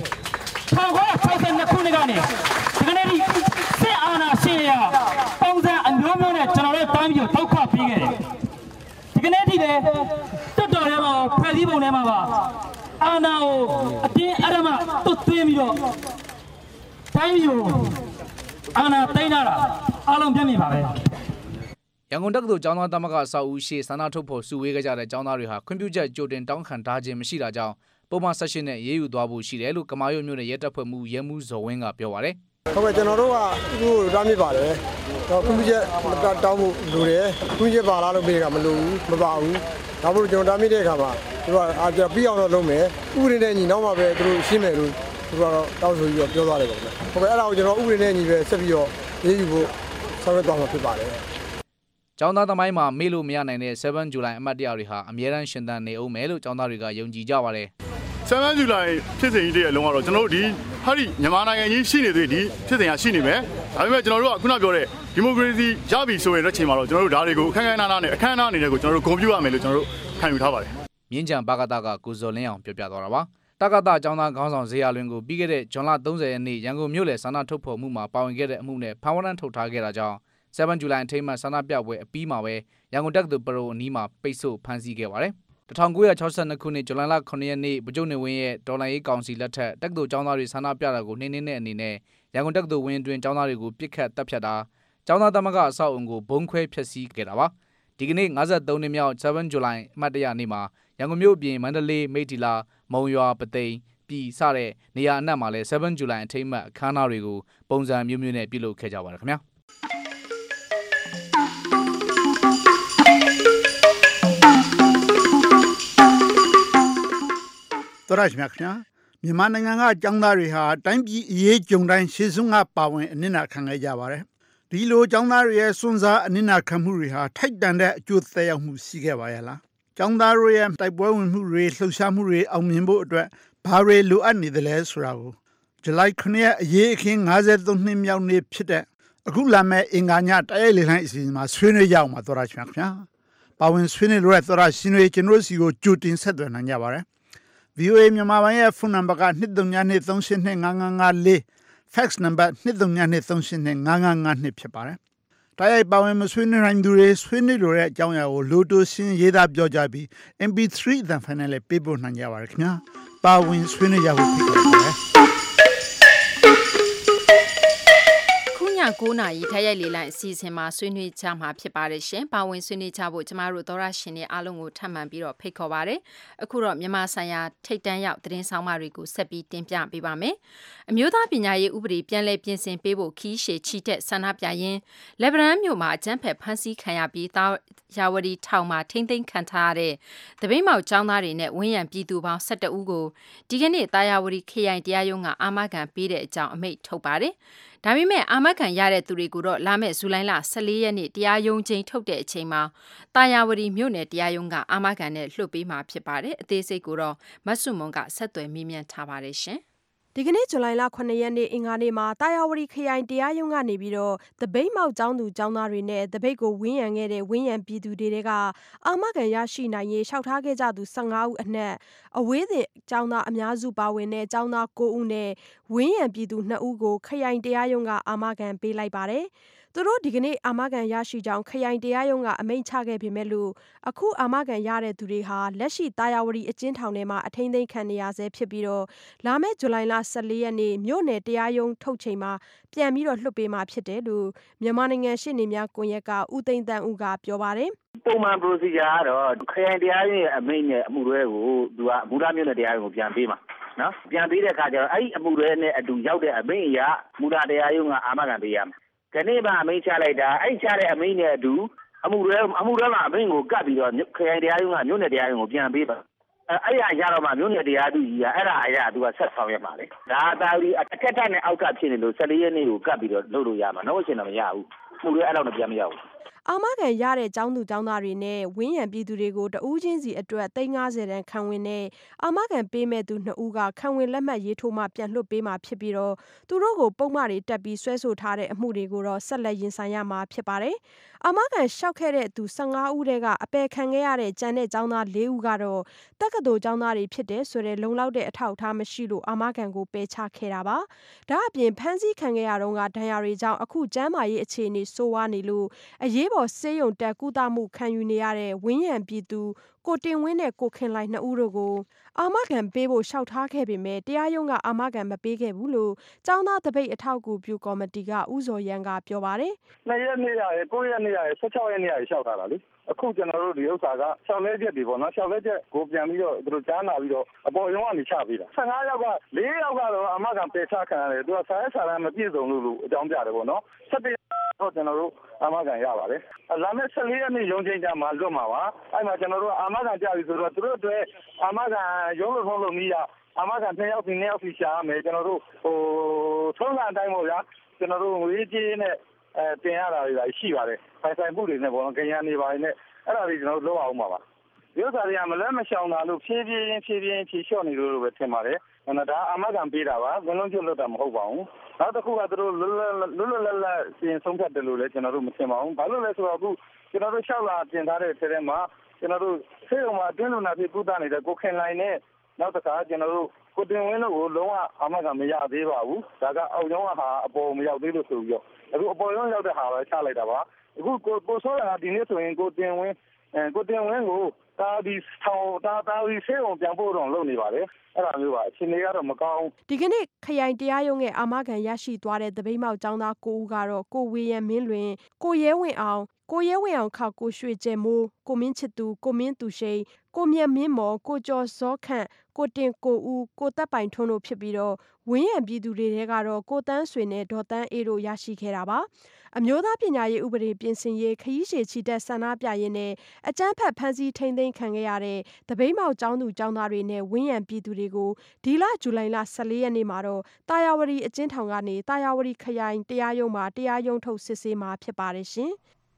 nineteen sixty-twoခုနှစ်ကနေဒီကနေ့ဒီစစ်အာဏာရှင်ရပုံစံအမျိုးမျိုးနဲ့ကျွန်တော်တို့တိုင်းပြည်ကိုထောက်ခပေးခဲ့တယ်ဒီကနေ့ဒီပဲတက်တော်ထဲမှာဖွဲ့စည်းပုံထဲမှာပါအာဏာကိုအတင်းအဓမ္မတွတ်သွင်းပြီးတော့တိုင်းပြည်ကိုအာဏာသိမ်းတာအားလုံးပြည့်မြင်ပါပဲရန်ကုန်တက္ကသိုလ်ကျောင်းသားသမဂ္ဂအဆောက်အဦရှိဆန္ဒထုတ်ဖော်စုဝေးခဲ့ကြတဲ့ကျောင်းသားတွေဟာခွင့်ပြုချက်ကြိုတင်တောင်းခံထားခြင်းမရှိတာကြောင့်ပုံမှန်ဆက်ရှင်နဲ့ရေးယူသွားဖို့ရှိတယ်လို့ကမာရွတ်မြို့နယ်ရဲတပ်ဖွဲ့မှရဲမှူးဇော်ဝင်းကပြောပါတယ်ဟုတ်ကဲ့ကျွန်တော်တို့ကအခုတားမြစ်ပါတယ်တော့ခွင့်ပြုချက်တောင်းဖို့လိုတယ်ခွင့်ပြုချက်ပါလားလို့မေးတာမလိုဘူးမပါဘူးဒါမို့ကျွန်တော်တားမြစ်တဲ့အခါမှာသူကအာကြပြီးအောင်တော့လုပ်မယ်ဥပဒေနဲ့ညီနောက်မှပဲသူတို့ရှင်းမယ်လို့သူကတော့တောင်းဆိုပြီးတော့ပြောသွားတယ်ပေါ့ဟုတ်ကဲ့အဲ့ဒါကိုကျွန်တော်ဥပဒေနဲ့ညီပဲဆက်ပြီးတော့ရေးယူဖို့ဆောင်ရွက်သွားမှာဖြစ်ပါတယ်ကျောင်းသားသမိုင်းမှာမေ့လို့မရနိုင်တဲ့sevenဇူလိုင်အမှတ်တရတွေဟာအမြဲတမ်းရှင်သန်နေအောင်မယ်လို့ကျောင်းသားတွေကယုံကြည်ကြပါတယ် sevenဇူလိုင်ဖြစ်စဉ်ကြီးတည်းအလုံးကတော့ကျွန်တော်တို့ဒီဟာဒီမြန်မာနိုင်ငံကြီးရှိနေသေးဒီဖြစ်စဉ်ကရှိနေမယ်ဒါပေမဲ့ကျွန်တော်တို့ကခုနပြောတဲ့ဒီမိုကရေစီရပြီဆိုရင်တဲ့ချိန်မှာတော့ကျွန်တော်တို့ဓာတ်တွေကိုအခန်းခန်းနာနာနဲ့အခန်းအနားအနေနဲ့ကိုကျွန်တော်တို့ဂုဏ်ပြုရမယ်လို့ကျွန်တော်တို့ခံယူထားပါတယ်မြင်းကြံဘကတကကိုဇော်လင်းအောင်ပြောပြသွားတာပါတက္ကသကျောင်းသားခေါင်းဆောင်ဇေယျလွင်ကိုပြီးခဲ့တဲ့ဇွန်လthirtyရက်နေ့ရန်ကုန်မြို့လယ်ဆန္ဒထုတ်ဖော်မှုမှာပါဝင်ခဲ့တဲ့အမှုနဲ့ဖမ်းဝရမ်းထုတ်ထားခဲ့တာကြောင့်sevenဇူလိုင်အထိမ်းအမှတ်ဆန္ဒပြပွဲအပြီးမှာပဲရန်ကုန်တက္ကသိုလ်ပရဝုံအနီးမှာပိတ်ဆို့ဖမ်းဆီးခဲ့ပါတယ်nineteen sixty-twoခုနှစ်ဇူလိုင်လnineရက်နေ့ဗိုလ်ချုပ်နေဝင်းရဲ့ဒေါ်လာရေးကောင်စီလက်ထက်တက္ကသိုလ်ကျောင်းသားတွေဆန္ဒပြတာကိုနှင်းနှင်းတဲ့အနေနဲ့ရန်ကုန်တက္ကသိုလ်ဝင်းအတွင်းကျောင်းသားတွေကိုပြစ်ခတ်တပ်ဖြတ်တာကျောင်းသားသမဂ္ဂအဆောက်အုံကိုဘုံခွဲဖျက်ဆီးခဲ့တာပါဒီကနေ့fifty-threeနှစ်မြောက်sevenဇူလိုင်အမှတ်တရနေ့မှာရန်ကုန်မြို့အပြင်မန္တလေးမိတ္ထီလာမုံရွာပသိမ်ပြည်စတဲ့နေရာအနှံ့မှာလည်းsevenဇူလိုင်အထိမ်းအမှတ်အခမ်းအနားတွေကိုပုံစံမျိုးမျိုးနဲ့ပြုလုပ်ခဲ့ကြပါတယ်ခင်ဗျာတော်ရရှိမြခင်မြန်မာနိုင်ငံကကျောင်းသားတွေဟာတိုင်းပြည်အရေးကြုံတိုင်းရှေ့ဆုံးကပါဝင်အနစ်နာခံခဲ့ကြပါတယ်ဒီလိုကျောင်းသားတွေရဲ့စွန့်စားအနစ်နာခံမှုတွေဟာထိုက်တန်တဲ့အကျိုးသက်ရောက်မှုရှိခဲ့ပါရဲ့လားကျောင်းသားတို့ရဲ့တိုက်ပွဲဝင်မှုတွေလှုပ်ရှားမှုတွေအောင်မြင်ဖို့အတွက်ဘာတွေလိုအပ်နေသလဲဆိုတာကိုဇူလိုင်nineရက်အရေးအခင်းfifty-threeနှစ်မြောက်နေ့ဖြစ်တဲ့အခုလာမယ့်အင်္ဂါညတရက်လေလှိုင်းအစီအစဉ်မှာဆွေးနွေးကြအောင်ပါတော်ရရှိမြခင်ပါဝင်ဆွေးနွေးလို့ရတော်ရရှင်တွေကျွန်တော်စီကိုကြိုတင်ဆက်သွယ်နိုင်ကြပါတယ်V O A မြန်မာပိုင်းရဲ့ဖုန်းနံပါတ်ကtwo three two three eight two five five four ဖက်စ်နံပါတ်two three two two three five five five twoဖြစ်ပါတယ်။တိုက်ရိုက်ပါဝင်မဆွေးနွေးနိုင်သူတွေဆွေးနွေးလိုတဲ့အကြောင်းအရာကိုလိုတိုရှင်းရေးသားပြောကြပြီး M P three အသံဖိုင်နယ်လေးပေးပို့နိုင်ကြပါရခင်ဗျာ။ပါဝင်ဆွေးနွေးကြဖို့ဖိတ်ခေါ်ပါတယ်။ခုညကိုးနာရီထိုက်ရိုက်လေလိုက်အစီအစဉ်မှာဆွေးနွေးကြမှာဖြစ်ပါတယ်ရှင်။ပါဝင်ဆွေးနွေးကြဖို့ကျမတို့သောရရှင်တွေအားလုံးကိုထပ်မံပြီးတော့ဖိတ်ခေါ်ပါရစေ။အခုတော့မြန်မာဆိုင်ရာထိတ်တန်းရောက်သတင်းဆောင်မတွေကိုဆက်ပြီးတင်ပြပေးပါမယ်။အမျိုးသားပညာရေးဥပဒေပြန်လည်ပြင်ဆင်ပေးဖို့ခီးရှည်ချီတက်ဆန္ဒပြရင်းလက်ဗရန်မြို့မှာအကြမ်းဖက်ဖမ်းဆီးခံရပြီးတာယာဝတီထောင်မှာထိမ့်သိမ်းခံထားရတဲ့တပိတ်မောက်ကျောင်းသားတွေနဲ့ဝန်းရံပြည်သူပေါင်း၁၁ဦးကိုဒီကနေ့တာယာဝတီခရိုင်တရားရုံးကအာမခံပေးတဲ့အကြောင်းအမိန့်ထုတ်ပါတယ်။ဒါပေမဲ့အာမခံရတဲ့သူတွေကိုတော့လာမယ့်ဇူလိုင်လ၁၄ရက်နေ့တရားရုံးချိန်ထုတ်တဲ့အချိန်မှာတာယာဝတီမြို့နယ်တရားရုံးကအာမခံနဲ့လွှတ်ပေးမှာဖြစ်ပါတယ်။အသေးစိတ်ကိုတော့မဆုမွန်ကဆက်သွယ်မေးမြန်းထားပါတယ်ရှင်။ဒီကနေ့ဇူလိုင်လခုနှစ်ရက်နေ့အင်္ဂါနေ့မှာတာယာဝတီခရိုင်တရားရုံးကနေပြီးတော့တပိတ်မောက်ကျောင်းသူကျောင်းသားတွေနဲ့တပိတ်ကိုဝင်းရံခဲ့တဲ့ဝင်းရံပြည်သူတွေကအာမခံရရှိနိုင်ရေးလျှောက်ထားခဲ့ကြသူ၁၅ဦးအနက်အဝေးသင်ကျောင်းသားအများစုပါဝင်တဲ့ကျောင်းသား၉ဦးနဲ့ဝင်းရံပြည်သူ၂ဦးကိုခရိုင်တရားရုံးကအာမခံပေးလိုက်ပါတယ်။သူတို့ဒီကနေ့အာမခံရရှိကြောင်းခရိုင်တရားရုံးကအမိန့်ချခဲ့ပေမဲ့လို့အခုအာမခံရတဲ့သူတွေဟာလက်ရှိတာယာဝတီအကျဉ်းထောင်ထဲမှာအထိန်းသိမ်းခံနေရဆဲဖြစ်ပြီးတော့လာမယ့်ဇူလိုင်လ၁၄ရက်နေ့မြို့နယ်တရားရုံးထုတ်ချိန်မှာပြန်ပြီးတော့လွှတ်ပေးမှာဖြစ်တယ်လို့မြန်မာနိုင်ငံရှေ့နေများကွန်ရက်ကဦးသိန်းတန်းဦးကပြောပါတယ်။ပုံမှန် procedure ကတော့ခရိုင်တရားရုံးရဲ့အမိန့်နဲ့အမှုတွဲကိုသူကမူလမြို့နယ်တရားရုံးကိုပြန်ပေးမှာနော်ပြန်ပေးတဲ့အခါကျတော့အဲ့ဒီအမှုတွဲနဲ့အတူရောက်တဲ့အမိန့်အရမူလတရားရုံးကအာမခံပေးရမှာ။ဒီနေ့မှအမိန့်ချလိုက်တာအဲ့ချတဲ့အမိန့်နဲ့အတူအမှုတွဲအမှုတွဲမှာအမိန့်ကိုကပ်ပြီးတော့ခရိုင်တရားရုံးကမြို့နယ်တရားရုံးကိုပြန်ပေးပါအဲ့အဲ့အရာတော့မှမြို့နယ်တရားသူကြီးကအဲ့ဒါအရာသူကဆက်ဆောင်ရမှာလေဒါတာဝတီအထက်ထက်နဲ့အောက်ကဖြစ်နေလို့၁၄ရက်နေ့ကိုကပ်ပြီးတော့လုပ်လို့ရမှာတော့ရှင်တော့မရဘူးမှုတွဲအဲ့လောက်တော့ပြန်မရဘူးအာမခံရတဲ့ကျောင်းသူကျောင်းသားတွေနဲ့ဝင်းရံပြည်သူတွေကိုတဦးချင်းစီအတွက်သိန်း၅၀တန်းခံဝင်နဲ့အာမခံပေးမဲ့သူနှစ်ဦးကခံဝင်လက်မှတ်ရေးထိုးမှပြန်လွှတ်ပေးမှာဖြစ်ပြီးတော့သူတို့ကိုပုံမှန်တွေတက်ပြီးဆွဲဆိုထားတဲ့အမှုတွေကိုတော့ဆက်လက်ရင်ဆိုင်ရမှာဖြစ်ပါတယ်။အာမခံလျှောက်ခဲ့တဲ့သူ၁၅ဦးတည်းကအပယ်ခံခဲ့ရတဲ့ကျန်တဲ့ကျောင်းသား၄ဦးကတော့တက္ကသိုလ်ကျောင်းသားတွေဖြစ်တဲ့ဆိုတဲ့လုံလောက်တဲ့အထောက်အထားမရှိလို့အာမခံကိုပယ်ချခဲ့တာပါ။ဒါအပြင်ဖမ်းဆီးခံခဲ့ရတော့ကဒဏ်ရာတွေကြောင့်အခုကျန်းမာရေးအခြေအနေဆိုးဝါးနေလို့အရေးပေါ်ဆေးရုံတက်ကုသမှုခံယူနေရတဲ့ဝင်းရံပြည်သူကိုတင်ဝင်းနဲ့ကိုခင်လိုက်နှစ်ဦးတို့ကိုအာမခံပေးဖို့လျှောက်ထားခဲ့ပေမဲ့တရားရုံးကအာမခံမပေးခဲ့ဘူးလို့ကျောင်းသားတပိတ်အထောက်အကူပြုကော်မတီကဦးစော်ရန်ကပြောပါတယ်။နှစ်ရက်နေ့ရယ်ကိုရက်နေ့ရယ်၁၆ရက်နေ့ရယ်လျှောက်ထားတာလေ။အခုကျွန်တော်တို့ဒီဥစ္စာကရှောက်လဲချက်တွေပေါ့နော်ရှောက်လဲချက်ကိုပြန်ပြီးတော့သူတို့ကြားနာပြီးတော့အပေါ်ရုံးကနေချပေးတာ၁၅ယောက်က၄ယောက်ကတော့အာမခံပယ်ချခံရတယ်သူကဆာရဲဆာရမ်းမပြည့်စုံလို့လို့အကြောင်းပြတယ်ပေါ့နော်၁၁တော့ကျွန်တော်တို့အာမခံရပါတယ်လာမယ့်၁၄ရက်နေ့ရုံးချိန်ကြမှာလွတ်မှာပါအဲ့မှာကျွန်တော်တို့အာမခံကြပြီဆိုတော့သူတို့အတွက်အာမခံရုံးလို့ထုံးလို့မရအာမခံနှစ်ယောက်စီနှစ်ယောက်စီရှာရမယ်ကျွန်တော်တို့ဟိုထုံးစံအတိုင်းပေါ့ဗျာကျွန်တော်တို့ငွေကြေးနဲ့အဲတင်ရတာတွေရှိပါတယ်ပိုင်ဆိုင်မှုတွေနဲ့ပေါ့နော်ကြံရနေပါနေအဲ့ဒါတွေကျွန်တော်တို့လုပ်အောင်ပါပါဒီဥစ္စာတွေကမလွဲမရှောင်တာလို့ဖြည်းဖြည်းဖြည်းဖြည်းဖြည်းလျှော့နေလို့ပဲထင်ပါတယ်ဒါအာမခံပေးတာပါဘယ်လုံးကျွတ်လို့တာမဟုတ်ပါဘူးနောက်တစ်ခုကသူတို့လွတ်လွတ်လပ်လပ်ပြင်ဆုံးဖြတ်တယ်လို့လည်းကျွန်တော်တို့မထင်ပါဘူးဘာလို့လဲဆိုတော့အခုကျွန်တော်တို့လျှောက်လာပြင်ထားတဲ့ထဲထဲမှာကျွန်တော်တို့ဆေးရုံမှာအတွင်းလူနာဖြစ်ကုသနေတဲ့ကိုခင်လိုင်နဲ့နောက်တစ်ခါကျွန်တော်တို့ကိုတင်ဝင်းတို့ကိုလုံးဝအာမခံမရသေးပါဘူးဒါကအောက်ရုံးဟာအပေါ်မရောက်သေးလို့ဆိုပြီးတော့အခုအပေါ်ရုံးရောက်တဲ့ဟာပဲချလိုက်တာပါအခုကိုကိုဆိုးတာဒီနေ့ဆိုရင်ကိုတင်ဝင်းအဲကိုတင်ဝင်းကိုတာဒီဆောင်တာတာဒီဆေးရုံပြန်ဖို့တော့လုပ်နေပါတယ်အဲ့ဒါမျိုးပါအချိန်လေးကတော့မကောင်းဒီကနေ့ခရိုင်တရားရုံးရဲ့အာမခံရရှိသွားတဲ့တပိတ်မောက်ကျောင်းသား၉ဦးကတော့ကိုဝေယံမင်းလွင်ကိုရဲဝင်းအောင်ကိုရဲဝင်းအောင်ခါကိုရွှေကျဲမိုးကိုမင်းချစ်သူကိုမင်းသူရှိန်ကိုမြတ်မင်းမော်ကိုကျော်စောခန့်ကိုတင်ကိုဦးကိုတပ်ပိုင်ထွန်းတို့ဖြစ်ပြီးတော့ဝင်းရံပြည်သူတွေထဲကတော့ကိုတန်းဆွေနဲ့ဒေါ်တန်းအေးတို့ရရှိခဲ့တာပါအမျိုးသားပညာရေးဥပဒေပြင်ဆင်ရေးခရီးရှည်ချီတက်ဆန္ဒပြရင်းနဲ့အကြမ်းဖက်ဖမ်းဆီးထိန်းသိမ်းခံခဲ့ရတဲ့တပိတ်မောက်ကျောင်းသူကျောင်းသားတွေနဲ့ဝင်းရံပြည်သူတွေကိုဒီလဇူလိုင်လ၁၄ရက်နေ့မှာတော့တာယာဝတီအကျဉ်းထောင်ကနေတာယာဝတီခရိုင်တရားရုံးမှာတရားရုံးထုတ်စစ်ဆေးမှာဖြစ်ပါတယ်ရှင်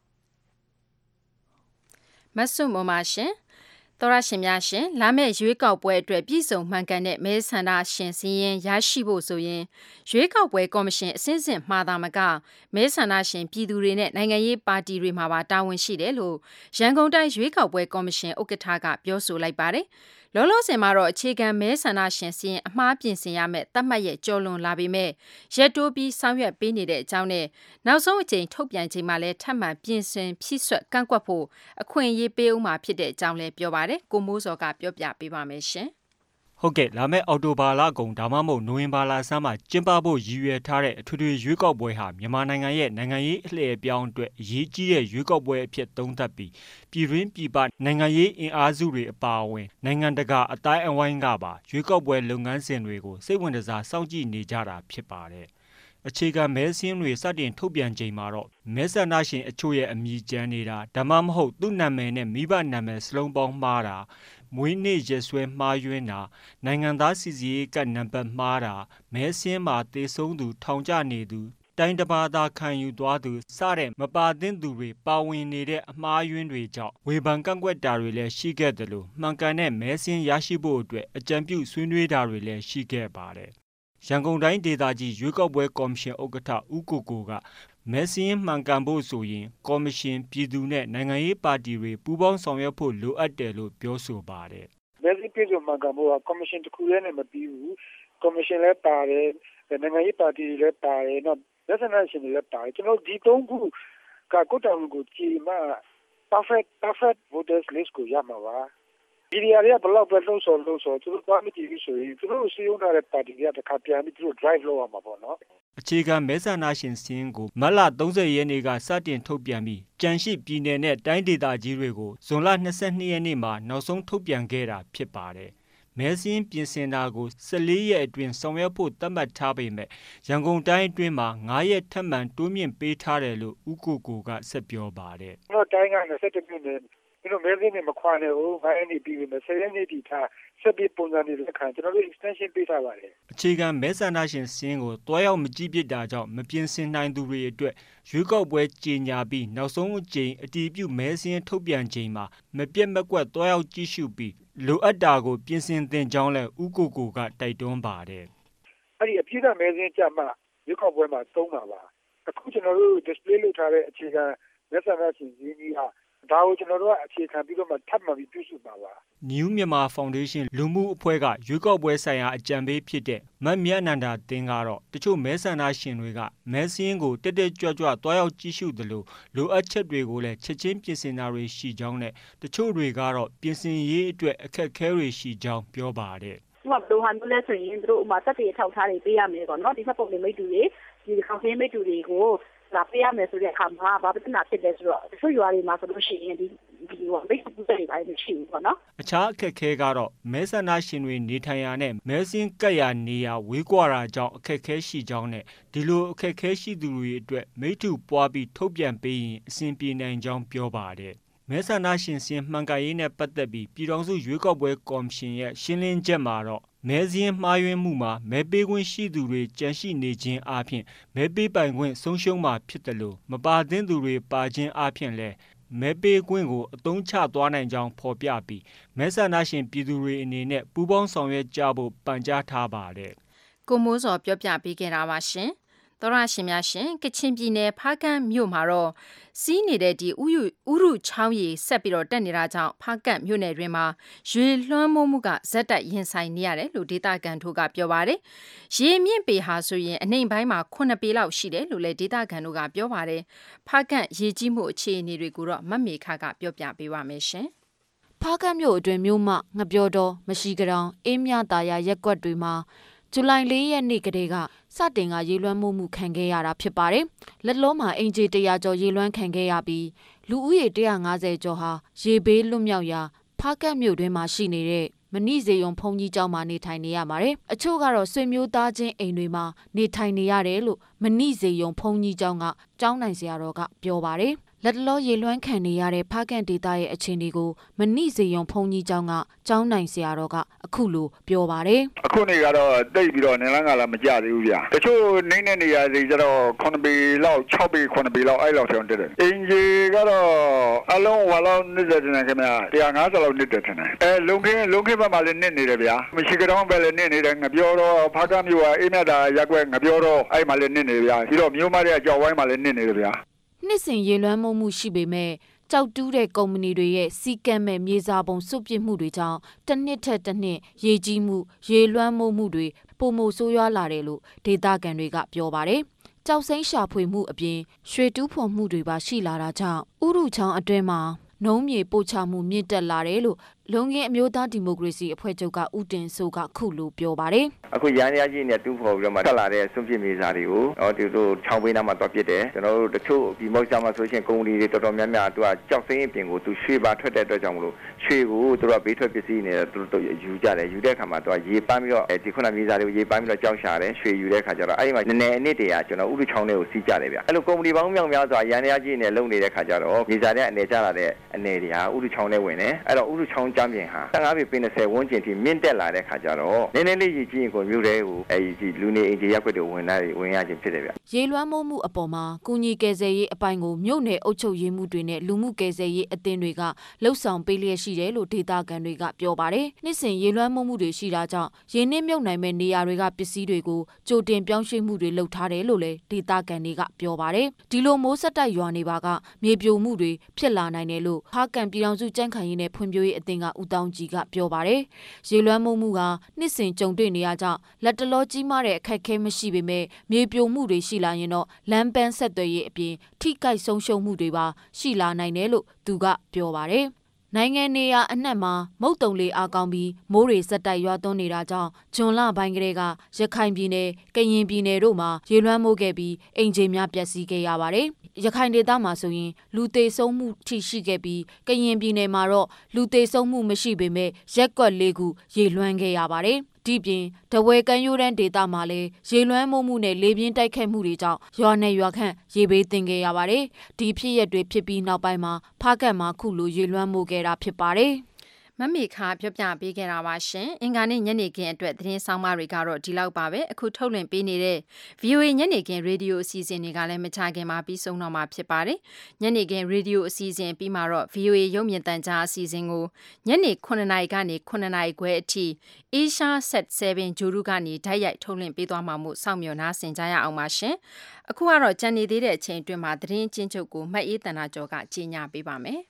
မဆုမမရှင်သောရရှင်များရှင်လာမယ့်ရွေးကောက်ပွဲအတွက်ပြည်စုံမှန်ကန်တဲ့မဲဆန္ဒရှင်စည်းရင်ရရှိဖို့ဆိုရင်ရွေးကောက်ပွဲကော်မရှင်အစဉ်စဉ်မှားတာမကမဲဆန္ဒရှင်ပြည်သူတွေနဲ့နိုင်ငံရေးပါတီတွေမှာပါတာဝန်ရှိတယ်လို့ရန်ကုန်တိုင်းရွေးကောက်ပွဲကော်မရှင်ဥက္ကဋ္ဌကပြောဆိုလိုက်ပါတယ်လောလောဆယ်မှာတော့အခြေခံမဲဆန္ဒရှင်စည်းရင်အမှားပြင်ဆင်ရမယ့်သတ်မှတ်ရဲ့ကြော်လွန်လာပေမဲ့ရက်တိုးပြီးဆောင်ရွက်ပေးနေတဲ့အကြောင်းနဲ့နောက်ဆုံးအကြိမ်ထုတ်ပြန်ချိန်မှာလည်းထပ်မံပြင်ဆင်ဖြည့်ဆွတ်ကန့်ကွက်ဖို့အခွင့်အရေးပေးဦးမှာဖြစ်တဲ့အကြောင်းလည်းပြောပါတယ်ကိုမိုးစောကပြောပြပေးပါမယ်ရှင်ဟဟုတ်ကဲ့လာမယ့်အော်တိုဘာလကုန်ဒါမှမဟုတ်နိုဝင်ဘာလဆန်းမှာကျင်းပဖို့ရည်ရွယ်ထားတဲ့အထွေထွေရွေးကောက်ပွဲဟာမြန်မာနိုင်ငံရဲ့နိုင်ငံရေးအလှည့်အပြောင်းအတွက်အရေးကြီးတဲ့ရွေးကောက်ပွဲအဖြစ်သုံးသပ်ပြီးပြည်တွင်းပြည်ပနိုင်ငံရေးအင်အားစုတွေအပါအဝင်နိုင်ငံတကာအတိုင်းအဝိုင်းကပါရွေးကောက်ပွဲလုပ်ငန်းစဉ်တွေကိုစိတ်ဝင်စားစောင့်ကြည့်နေကြတာဖြစ်ပါတယ်။အခြေခံမဲစင်းတွေစတင်ထုတ်ပြန်ချိန်မှာတော့မဲဆန္ဒရှင်အချို့ရဲ့အမည်ကျန်နေတာဒါမှမဟုတ်သူ့နာမည်နဲ့မိဘနာမည်စလုံးပေါင်းမှားတာမွေးနေ့ရက်စွဲမှားယွင်းတာနိုင်ငံသားစီစီရေးကနံပါတ်မှားတာမဲစင်းမှာတေဆုံးသူထောင်ကျနေသူတိုင်းတပါသာခံယူသွားသူစတဲ့မပါသင့်သူတွေပါဝင်နေတဲ့အမှားယွင်းတွေကြောင့်ဝေဖန်ကန့်ကွက်တာတွေလည်းရှိခဲ့တယ်လို့မှန်ကန်တဲ့မဲစင်းရရှိဖို့အတွက်အကြံပြုဆွေးနွေးတာတွေလည်းရှိခဲ့ပါတယ်ရန်ကုန်တိုင်းဒေသကြီးရွေးကောက်ပွဲကော်မရှင်ဥက္ကဋ္ဌဦးကိုကိုကမဲစင်းမှန်ကန်ဖို့ဆိုရင်ကော်မရှင်ပြည်သူနဲ့နိုင်ငံရေးပါတီတွေပူးပေါင်းဆောင်ရွက်ဖို့လိုအပ်တယ်လို့ပြောဆိုပါတယ်။မဲစင်းပြည်သူမှန်ကန်ဖို့ကကော်မရှင်တစ်ခုတည်းနဲ့မပြီးဘူး။ကော်မရှင်လည်းပါတယ်နိုင်ငံရေးပါတီတွေလည်းပါတယ်နော်မဲဆန္ဒရှင်တွေလည်းပါတယ်ကျွန်တော်ဒီသုံးခုကကိုတောင်ကိုကြည်မှ perfect perfect voters list ကိုရမှာပါ။ဒီနေရာတွေကဘလောက်ပဲလုံးစော်လုံးစော်သူတို့ဘာမှမကြည့်ဘူးဆိုရင်သူတို့စီယုံထားတဲ့ပါတီတွေကတစ်ခါပြန်ပြီးသူတို့ drive လုပ်ရမှာပေါ့နော်အခြေခံမဲဆန္ဒရှင်စင်းကိုမတ်လ၃၀ရက်နေ့ကစတင်ထုတ်ပြန်ပြီးကြန့်ရှိပြည်နယ်နဲ့တိုင်းဒေသကြီးတွေကိုဇွန်လ၂၂ရက်နေ့မှာနောက်ဆုံးထုတ်ပြန်ခဲ့တာဖြစ်ပါတယ်မဲစင်းပြင်ဆင်တာကို၁၄ရက်အတွင်းဆောင်ရွက်ဖို့သတ်မှတ်ထားပေမဲ့ရန်ကုန်တိုင်းအတွင်းမှာ၅ရက်ထပ်မံတိုးမြင့်ပေးထားတယ်လို့ဦးကိုကိုကဆက်ပြောပါတယ်ကျွန်တော်တိုင်းက၂၁ပြည်နယ်ကျွန်တော်မဲစင်းနဲ့မခွာနဲ့ဘူးငါအဲ့ဒီပြီးပြီဆယ်ရက်နေ့ဒီထားဆက်ပြီးပုံစံတွေလက်ခံကျွန်တော်တို့ extension ပေးထားပါတယ်အခြေခံမဲဆန္ဒရှင်စင်းကိုတွားရောက်မကြည့်ပြတာကြောင့်မပြင်ဆင်နိုင်သူတွေအတွက်ရွေးကောက်ပွဲကြေညာပြီးနောက်ဆုံးအကြိမ်အတီးပြုမဲစင်းထုတ်ပြန်ချိန်မှာမပြတ်မကွက်တွားရောက်ကြည့်ရှုပြီးလိုအပ်တာကိုပြင်ဆင်သင့်ကြောင်းလဲဦးကိုကိုကတိုက်တွန်းပါတယ်အဲ့ဒီအပြည့်အမဲစင်းကြမှာရွေးကောက်ပွဲမှာသုံးတာပါအခုကျွန်တော်တို့ display လုပ်ထားတဲ့အခြေခံမဲဆန္ဒရှင်စည်းကြီးဟာဒါကိုကျွန်တော်တို့ကအခြေခံပြီးတော့မှထပ်မံပြီးပြုစုပါပါ New Myanmar Foundation လူမှုအဖွဲ့ကရွေးကောက်ပွဲဆိုင်ရာအကြံပေးဖြစ်တဲ့မတ်မြတ်နန္ဒာသင်ကတော့တချို့မဲဆန္ဒရှင်တွေကမဲစင်းကိုတက်တက်ကြွကြွတွားရောက်ကြည့်ရှုသလိုလိုအပ်ချက်တွေကိုလည်းချက်ချင်းပြင်ဆင်တာတွေရှိကြောင်းနဲ့တချို့တွေကတော့ပြင်ဆင်ရေးအတွက်အခက်အခဲတွေရှိကြောင်းပြောပါတယ်ဥပမာဘယ်လိုဟာမျိုးလဲဆိုရင်တို့ဥပမာတက်တွေထောက်ထားတွေပေးရမယ်ပေါ့နော်ဒီဖက်ပုံတွေမိတ်တူတွေဒီခေါင်းစင်းမိတ်တူတွေကိုလာပေးရမယ်ဆိုတဲ့အခါမှာဘာပြဿနာဖြစ်လဲဆိုတော့တချို့ရွာတွေမှာဆိုလို့ရှိရင်ဒီဒီဟိုမိတ်ကူတွေပိုင်းမရှိဘူးပေါ့နော်အခြားအခက်အခဲကတော့မဲဆန္ဒရှင်တွေနေထိုင်ရာနဲ့မဲစင်းကပ်ရာနေရာဝေးကွာတာကြောင့်အခက်အခဲရှိကြောင်းနဲ့ဒီလိုအခက်အခဲရှိသူတွေအတွက်မိတ္တူပွားပြီးထုတ်ပြန်ပေးရင်အဆင်ပြေနိုင်ကြောင်းပြောပါတယ်မဲဆန္ဒရှင်စင်းမှန်ကန်ရေးနဲ့ပတ်သက်ပြီးပြည်ထောင်စုရွေးကောက်ပွဲကော်မရှင်ရဲ့ရှင်းလင်းချက်မှာတော့မဲစင်းမှားယွင်းမှုမှာမဲပေးခွင့်ရှိသူတွေကြန့်ရှိနေခြင်းအပြင်မဲပေးပိုင်ခွင့်ဆုံးရှုံးမှာဖြစ်တယ်လို့မပါသင့်သူတွေပါခြင်းအပြင်လည်းမဲပေးခွင့်ကိုအသုံးချသွားနိုင်ကြောင်းဖော်ပြပြီးမဲဆန္ဒရှင်ပြည်သူတွေအနေနဲ့ပူးပေါင်းဆောင်ရွက်ကြဖို့ပန်ကြားထားပါတယ်။ကိုမိုးစောပြောပြပေးခဲ့တာပါရှင်။သောရရှင်များရှင်ကချင်ပြည်နယ်ဖားကန့်မြို့မှာတော့စီးနေတဲ့ဒီဥရုဥရုချောင်းရီဆက်ပြီးတော့တက်နေတာကြောင့်ဖားကန့်မြို့နယ်တွင်မှာရွေလွှမ်းမိုးမှုကဇက်တိုက်ရင်ဆိုင်နေရတယ်လို့ဒေသခံတို့ကပြောပါတယ်။ရေမြင့်ပေဟာဆိုရင်အနှိမ်ပိုင်းမှာခုနှစ်ပေလောက်ရှိတယ်လို့လည်းဒေသခံတို့ကပြောပါတယ်။ဖားကန့်ရေကြီးမှုအခြေအနေတွေကိုတော့မမေခကပြောပြပေးပါမယ်ရှင်။ဖားကန့်မြို့အတွင်းမြို့မှငပြောတော်မရှိကတောင်အေးမြတာယာရက်ကွက်တွေမှာဇူလိုင်၄ရက်နေ့ကတည်းကစတင်ကရေလွှမ်းမိုးမှုခံခဲ့ရတာဖြစ်ပါတယ်။လက်လုံးမှာအင်ဂျီတရာကျော်ရေလွှမ်းခံခဲ့ရပြီးလူဦးရေ၁၅၀ကျော်ဟာရေဘေးလွတ်မြောက်ရာဖားကန့်မြို့တွင်မှာရှိနေတဲ့မဏိစေယုံဖုန်ကြီးကျောင်းမှာနေထိုင်နေရပါတယ်။အချို့ကတော့ဆွေမျိုးသားချင်းအိမ်တွေမှာနေထိုင်နေရတယ်လို့မဏိစေယုံဖုန်ကြီးကျောင်းကကျောင်းနိုင်ဆရာတော်ကပြောပါတယ်။လက်တလောရေလွှမ်းခံနေရတဲ့ဖားကန့်ဒေသရဲ့အခြေအနေကိုမဏိစေယုံဖုန်ကြီးကျောင်းကကျောင်းနိုင်ဆရာတော်ကအခုလိုပြောပါတယ်။အခုနေကတော့တိတ်ပြီးတော့နေလန်းကလည်းမကြသေးဘူးဗျာ။တချို့နေတဲ့နေရာတွေကျတော့ခုနှစ်ပေလောက်၆ပေခုနှစ်ပေလောက်အဲ့လောက်တောင်တက်တယ်။အင်ဂျီကတော့အလုံးဝလောက်နစ်တယ်တင်ခင်ဗျာ၁၅၀လောက်နစ်တယ်တင်တယ်။အဲလုံခင်းလုံခင်းဘက်မှာလည်းနစ်နေတယ်ဗျာ။မရှိကတော့ပဲလည်းနစ်နေတယ်ငပြောတော့ဖားကန့်မြို့ကအေးမြတာရက်ွက်ငပြောတော့အဲ့မှာလည်းနစ်နေတယ်ဗျာ။ပြီးတော့မြို့မရဲ့ကြောက်ဝိုင်းမှာလည်းနစ်နေတယ်ဗျာ။နှစ်စဉ်ရေလွှမ်းမိုးမှုရှိပေမဲ့ကြောက်တူးတဲ့ကုမ္ပဏီတွေရဲ့စီကံမဲ့မြေစာပုံစွန့်ပစ်မှုတွေကြောင့်တစ်နှစ်ထက်တစ်နှစ်ရေကြီးမှုရေလွှမ်းမိုးမှုတွေပုံမိုဆိုးရွားလာတယ်လို့ဒေသခံတွေကပြောပါတယ်။ကြောက်စိမ့်ရှာဖွေမှုအပြင်ရွှေတူးဖော်မှုတွေပါရှိလာတာကြောင့်ဥရုချောင်းအတွင်းမှာနှုံးမြေပို့ချမှုမြင့်တက်လာတယ်လို့လုံငင်းအမျိုးသားဒီမိုကရေစီအဖွဲ့ချုပ်ကဦးတင်စိုးကခုလိုပြောပါတယ်အခုရန်ရကြီးနဲ့တူဖို့ပြီးတော့မှထွက်လာတဲ့ဆွန့်ပစ်မြေစာတွေကိုတော့ဒီလိုချောင်းပေးနာမှာတော့ပြစ်တယ်ကျွန်တော်တို့တချို့ဒီမောက်စားမှာဆိုရှင်ကုမ္ပဏီတွေတော်တော်များများသူကကြောက်စိမ်းအပြင်ကိုသူရွှေပါထွက်တဲ့အတွက်ကြောင့်မလို့ရွှေကိုသူတို့ကဘေးထွက်ပစ္စည်းနေသူတို့ယူကြတယ်ယူတဲ့အခါမှာသူကရေပန်းပြီးတော့ဒီခုနမြေစာတွေကိုရေပန်းပြီးတော့ကြောက်ရှာတယ်ရွှေယူတဲ့အခါကျတော့အဲ့ဒီမှာနည်းနည်းအနည်းတည်းကကျွန်တော်ဥရုချောင်းတွေကိုစီးကြတယ်ဗျအဲ့လိုကုမ္ပဏီပေါင်းမြောက်များစွာရန်ရကြီးနဲ့လုံနေတဲ့အခါကျတော့မြေစာတွေအနေကျလာတဲ့အနေတွေဟာဥရုချောင်းနဲ့ဝင်တယ်အဲ့တော့ဥရုချောင်းကြမ်းပြင်ဟာ၁၅ပေပင်၂၀ဝန်းကျင်ထိမြင့်တက်လာတဲ့အခါကျတော့နည်းနည်းလေးရည်ကြီးရင်ကိုမျိုးတွေကိုအဲဒီလူနေအိမ်တွေရက်ွက်တွေဝင်လာဝင်ရခြင်းဖြစ်တယ်ဗျရေလွှမ်းမိုးမှုအပေါ်မှာကုညီကယ်ဆယ်ရေးအပိုင်းကိုမြို့နယ်အုပ်ချုပ်ရေးမှုတွေနဲ့လူမှုကယ်ဆယ်ရေးအသင်းတွေကလှုပ်ဆောင်ပေးလျက်ရှိတယ်လို့ဒေသခံတွေကပြောပါတယ်နှစ်စဉ်ရေလွှမ်းမိုးမှုတွေရှိတာကြောင့်ရေနစ်မြုပ်နိုင်မဲ့နေရာတွေကပစ္စည်းတွေကိုကြိုတင်ပြောင်းရွှေ့မှုတွေလုပ်ထားတယ်လို့လည်းဒေသခံတွေကပြောပါတယ်ဒီလိုမိုးဆက်တိုက်ရွာနေပါကမြေပြိုမှုတွေဖြစ်လာနိုင်တယ်လို့ဖားကန်ပြည်ထောင်စုကြံ့ခိုင်ရေးနဲ့ဖွံ့ဖြိုးရေးအသင်းကဦးတောင်းကြီးကပြောပါတယ်ရေလွှမ်းမိုးမှုကနှစ်စဉ်ကြုံတွေ့နေရကြောင်းလက်တလောကြီးမားတဲ့အခက်အခဲမရှိပေမဲ့မြေပြိုမှုတွေရှိလာရင်တော့လမ်းပန်းဆက်သွယ်ရေးအပြင်ထိခိုက်ဆုံးရှုံးမှုတွေပါရှိလာနိုင်တယ်လို့သူကပြောပါတယ်နိုင်ငံနေရာအနှံ့မှာမုတ်တုံလေးအားကောင်းပြီးမိုးတွေစက်တိုက်ရွာသွန်းနေတာကြောင့်ဂျွန်လပိုင်းကလေးကရခိုင်ပြည်နယ်ကရင်ပြည်နယ်တို့မှာရေလွှမ်းမိုးခဲ့ပြီးအိမ်ခြေများပျက်စီးခဲ့ရပါတယ်ရခိုင်ဒေသမှာဆိုရင်လူသေဆုံးမှုထိရှိခဲ့ပြီးကရင်ပြည်နယ်မှာတော့လူသေဆုံးမှုမရှိပေမဲ့ရက်ကွက်လေးခုရေလွှမ်းခဲ့ရပါတယ်ဒီပြင်တဝဲကမ်းရိုးတန်းဒေသမှာလည်းရေလွှမ်းမိုးမှုနဲ့လေပြင်းတိုက်ခတ်မှုတွေကြောင့်ရွာနယ်ရွာခန့်ရေဘေးသင့်ခဲ့ရပါတယ်ဒီဖြစ်ရပ်တွေဖြစ်ပြီးနောက်ပိုင်းမှာဖားကတ်မှာခုလိုရေလွှမ်းမိုးခဲ့တာဖြစ်ပါတယ်မမေခါပြောပြပေးခဲ့တာပါရှင်အင်္ဂါနေ့ညနေခင်းအတွက်သတင်းဆောင်မတွေကတော့ဒီလောက်ပါပဲအခုထုတ်လွှင့်ပေးနေတဲ့ ဗွီအိုအေ ညနေခင်းရေဒီယိုအစီအစဉ်တွေကလည်းမချခင်မှာပြီးဆုံးတော့မှာဖြစ်ပါတယ်ညနေခင်းရေဒီယိုအစီအစဉ်ပြီးမှတော့ ဗွီအိုအေ ရုပ်မြင်သံကြားအစီအစဉ်ကိုညနေ9နာရီကနေ9နာရီခွဲအထိ Asia Set 7 ဂျိုရုကနေဓာတ်ရိုက်ထုတ်လွှင့်ပေးသွားမှာမို့စောင့်မျှော်နှားဆင်ကြရအောင်ပါရှင်အခုကတော့ကြံနေသေးတဲ့အချိန်အတွင်းမှာသတင်းချင်းချုပ်ကိုမှတ်အေးတနာကျော်ကကြီးညာပေးပါမယ်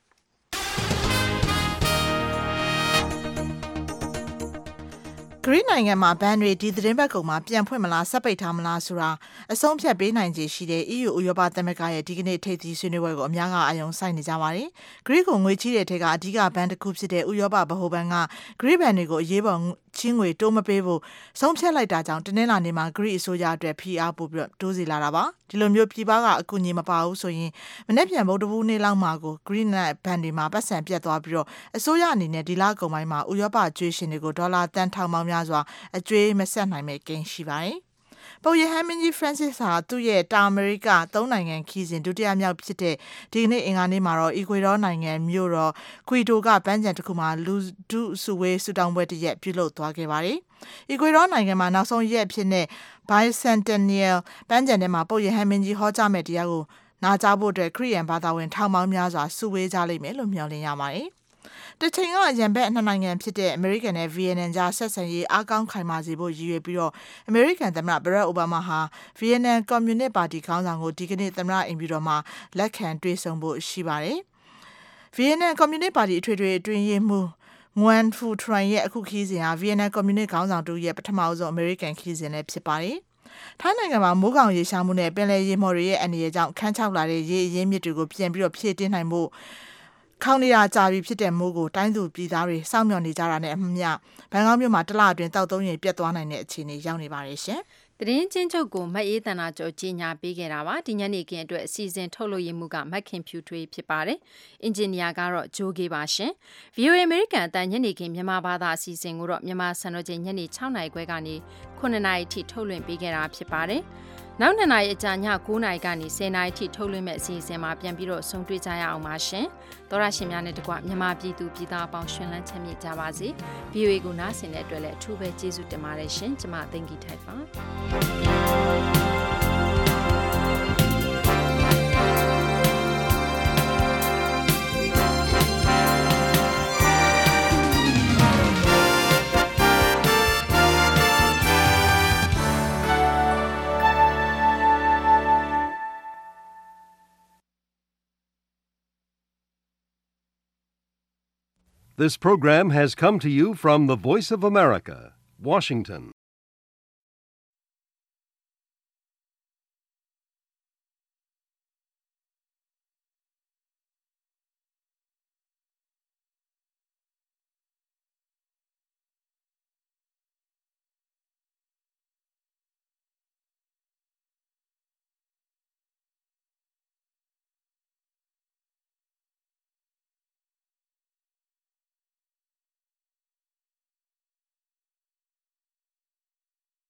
ဂရိနိုင်ငံမှာဘန်တွေဒီသတင်းပတ်ကုံမှာပြန်ဖွင့်မလားဆက်ပိတ်ထားမလားဆိုတာအဆုံးဖြတ်ပေးနိုင်ခြေရှိတဲ့ E U ဥရောပသမဂ္ဂရဲ့ဒီကနေ့ထိပ်သီးဆွေးနွေးပွဲကိုအများကအယုံစိုက်နေကြပါတယ်။ဂရိကိုငွေချီးတဲ့ထက်ကအဓိကဘန်တစ်ခုဖြစ်တဲ့ဥရောပဗဟိုဘဏ်ကဂရိဘန်တွေကိုအရေးပေါ်ချင်းငွေတိုးမပေးဖို့ဆုံးဖြတ်လိုက်တာကြောင့်တနင်္လာနေ့မှာဂရိအစိုးရအတွက်ဖိအားပို့ပြီးတိုးစီလာတာပါ။ဒီလိုမျိုးပြည်ပကအကူအညီမပါဘူးဆိုရင်မနေ့ပြန်ဗုဒ္ဓဘူးနေ့လောက်မှာကိုဂရိနဲ့ဘန်တွေမှာပတ်စံပြတ်သွားပြီးတော့အစိုးရအနေနဲ့ဒီလကုန်ပိုင်းမှာဥရောပကျွေးရှင်တွေကိုဒေါ်လာတန်ထောင်ပေါင်းများစွာအကျွေးမဆက်နိုင်မဲ့ကိန်းရှိပါတယ်။ပုပ်ရဟန်းမင်းကြီး Francis ဟာသူ့ရဲ့တာအမေရိကသုံးနိုင်ငံခီးစဉ်ဒုတိယမြောက်ဖြစ်တဲ့ဒီနေ့အင်္ဂါနေ့မှာတော့အီကွေဒေါနိုင်ငံမြို့တော်ကွီတိုကပန်းခြံတစ်ခုမှာလူဒုစုဝေးဆူတောင်းပွဲတစ်ရက်ပြုလုပ်သွားခဲ့ပါတယ်။အီကွေဒေါနိုင်ငံမှာနောက်ဆုံးရက်ဖြစ်တဲ့ Bicentennial ပန်းခြံထဲမှာပုပ်ရဟန်းမင်းကြီးဟောကြားမဲ့တရားကိုနာကြားဖို့အတွက်ခရစ်ယာန်ဘာသာဝင်ထောင်ပေါင်းများစွာစုဝေးကြလိမ့်မယ်လို့မျှော်လင့်ရပါတယ်။တချိန်ကရန်ဘက်နှစ်နိုင်ငံဖြစ်တဲ့အမေရိကန်နဲ့ဗီယက်နမ်ကြားဆက်ဆံရေးအားကောင်းခိုင်မာစေဖို့ရည်ရွယ်ပြီးတော့အမေရိကန်သမ္မတဘရက်အိုဘားမားဟာဗီယက်နမ်ကွန်မြူနစ်ပါတီခေါင်းဆောင်ကိုဒီကနေ့သမ္မတအိမ်ပြည်တော်မှာလက်ခံတွေ့ဆုံဖို့ရှိပါတယ်။ဗီယက်နမ်ကွန်မြူနစ်ပါတီအထွေထွေအတွင်းရေးမှူးငွမ်ဖူထရိုင်ရဲ့အခုခီးစဉ်ဟာဗီယက်နမ်ကွန်မြူနစ်ခေါင်းဆောင်တို့ရဲ့ပထမအဆုံးအမေရိကန်ခီးစဉ်လည်းဖြစ်ပါတယ်။ထိုင်းနိုင်ငံမှာမိုးကောင်ရေရှားမှုနဲ့ပင်လယ်ရေမော်တွေရဲ့အနေအကြောင်းခန်းချောက်လာတဲ့ရေအရင်းမြစ်တွေကိုပြန်ပြီးတော့ဖြည့်တင်းနိုင်ဖို့ခေါင်းရကြာပြီဖြစ်တဲ့မိုးကိုတိုင်းသူပြည်သားတွေစောင့်မျှော်နေကြတာနဲ့အမျှဘန်ကောက်မြို့မှာတလအတွင်းတောက်သုံးရင်ပြတ်သွားနိုင်တဲ့အခြေအနေရောက်နေပါတယ်ရှင်။သတင်းချင်းချုပ်ကိုမအေးတနာကျော်ကြီးညာပေးခဲ့တာပါဒီညနေခင်းအတွက်အစီအစဉ်ထုတ်လို့ရမှုကမက်ခင်ဖြူထွေးဖြစ်ပါတယ်။အင်ဂျင်နီယာကတော့ဂျိုးကေးပါရှင်။ ဗီအိုအေ American အတန်ညနေခင်းမြန်မာဘာသာအစီအစဉ်ကိုတော့မြန်မာစံတော်ချိန်ညနေ၆နာရီခွဲကနေ9နာရီထိထုတ်လွှင့်ပေးခဲ့တာဖြစ်ပါတယ်။နောက်နှစ်နာရီအကြာည9နာရီကနေ10နာရီထိထုတ်လွှင့်မဲ့အစီအစဉ်မှာပြန်ပြီးတော့ဆုံတွေ့ကြရအောင်ပါရှင်။သောရရှင်များနဲ့တကွမြန်မာပြည်သူပြည်သားအပေါင်းရှင်လန်းချမ်းမြေ့ကြပါစေ။ ဗီအိုအေ ကိုနားဆင်တဲ့အတွက်လည်းအထူးပဲကျေးဇူးတင်ပါတယ်ရှင်။ကျွန်မသိင်္ဂီထိုက်ပါ။ This program has come to you from the Voice of America, Washington.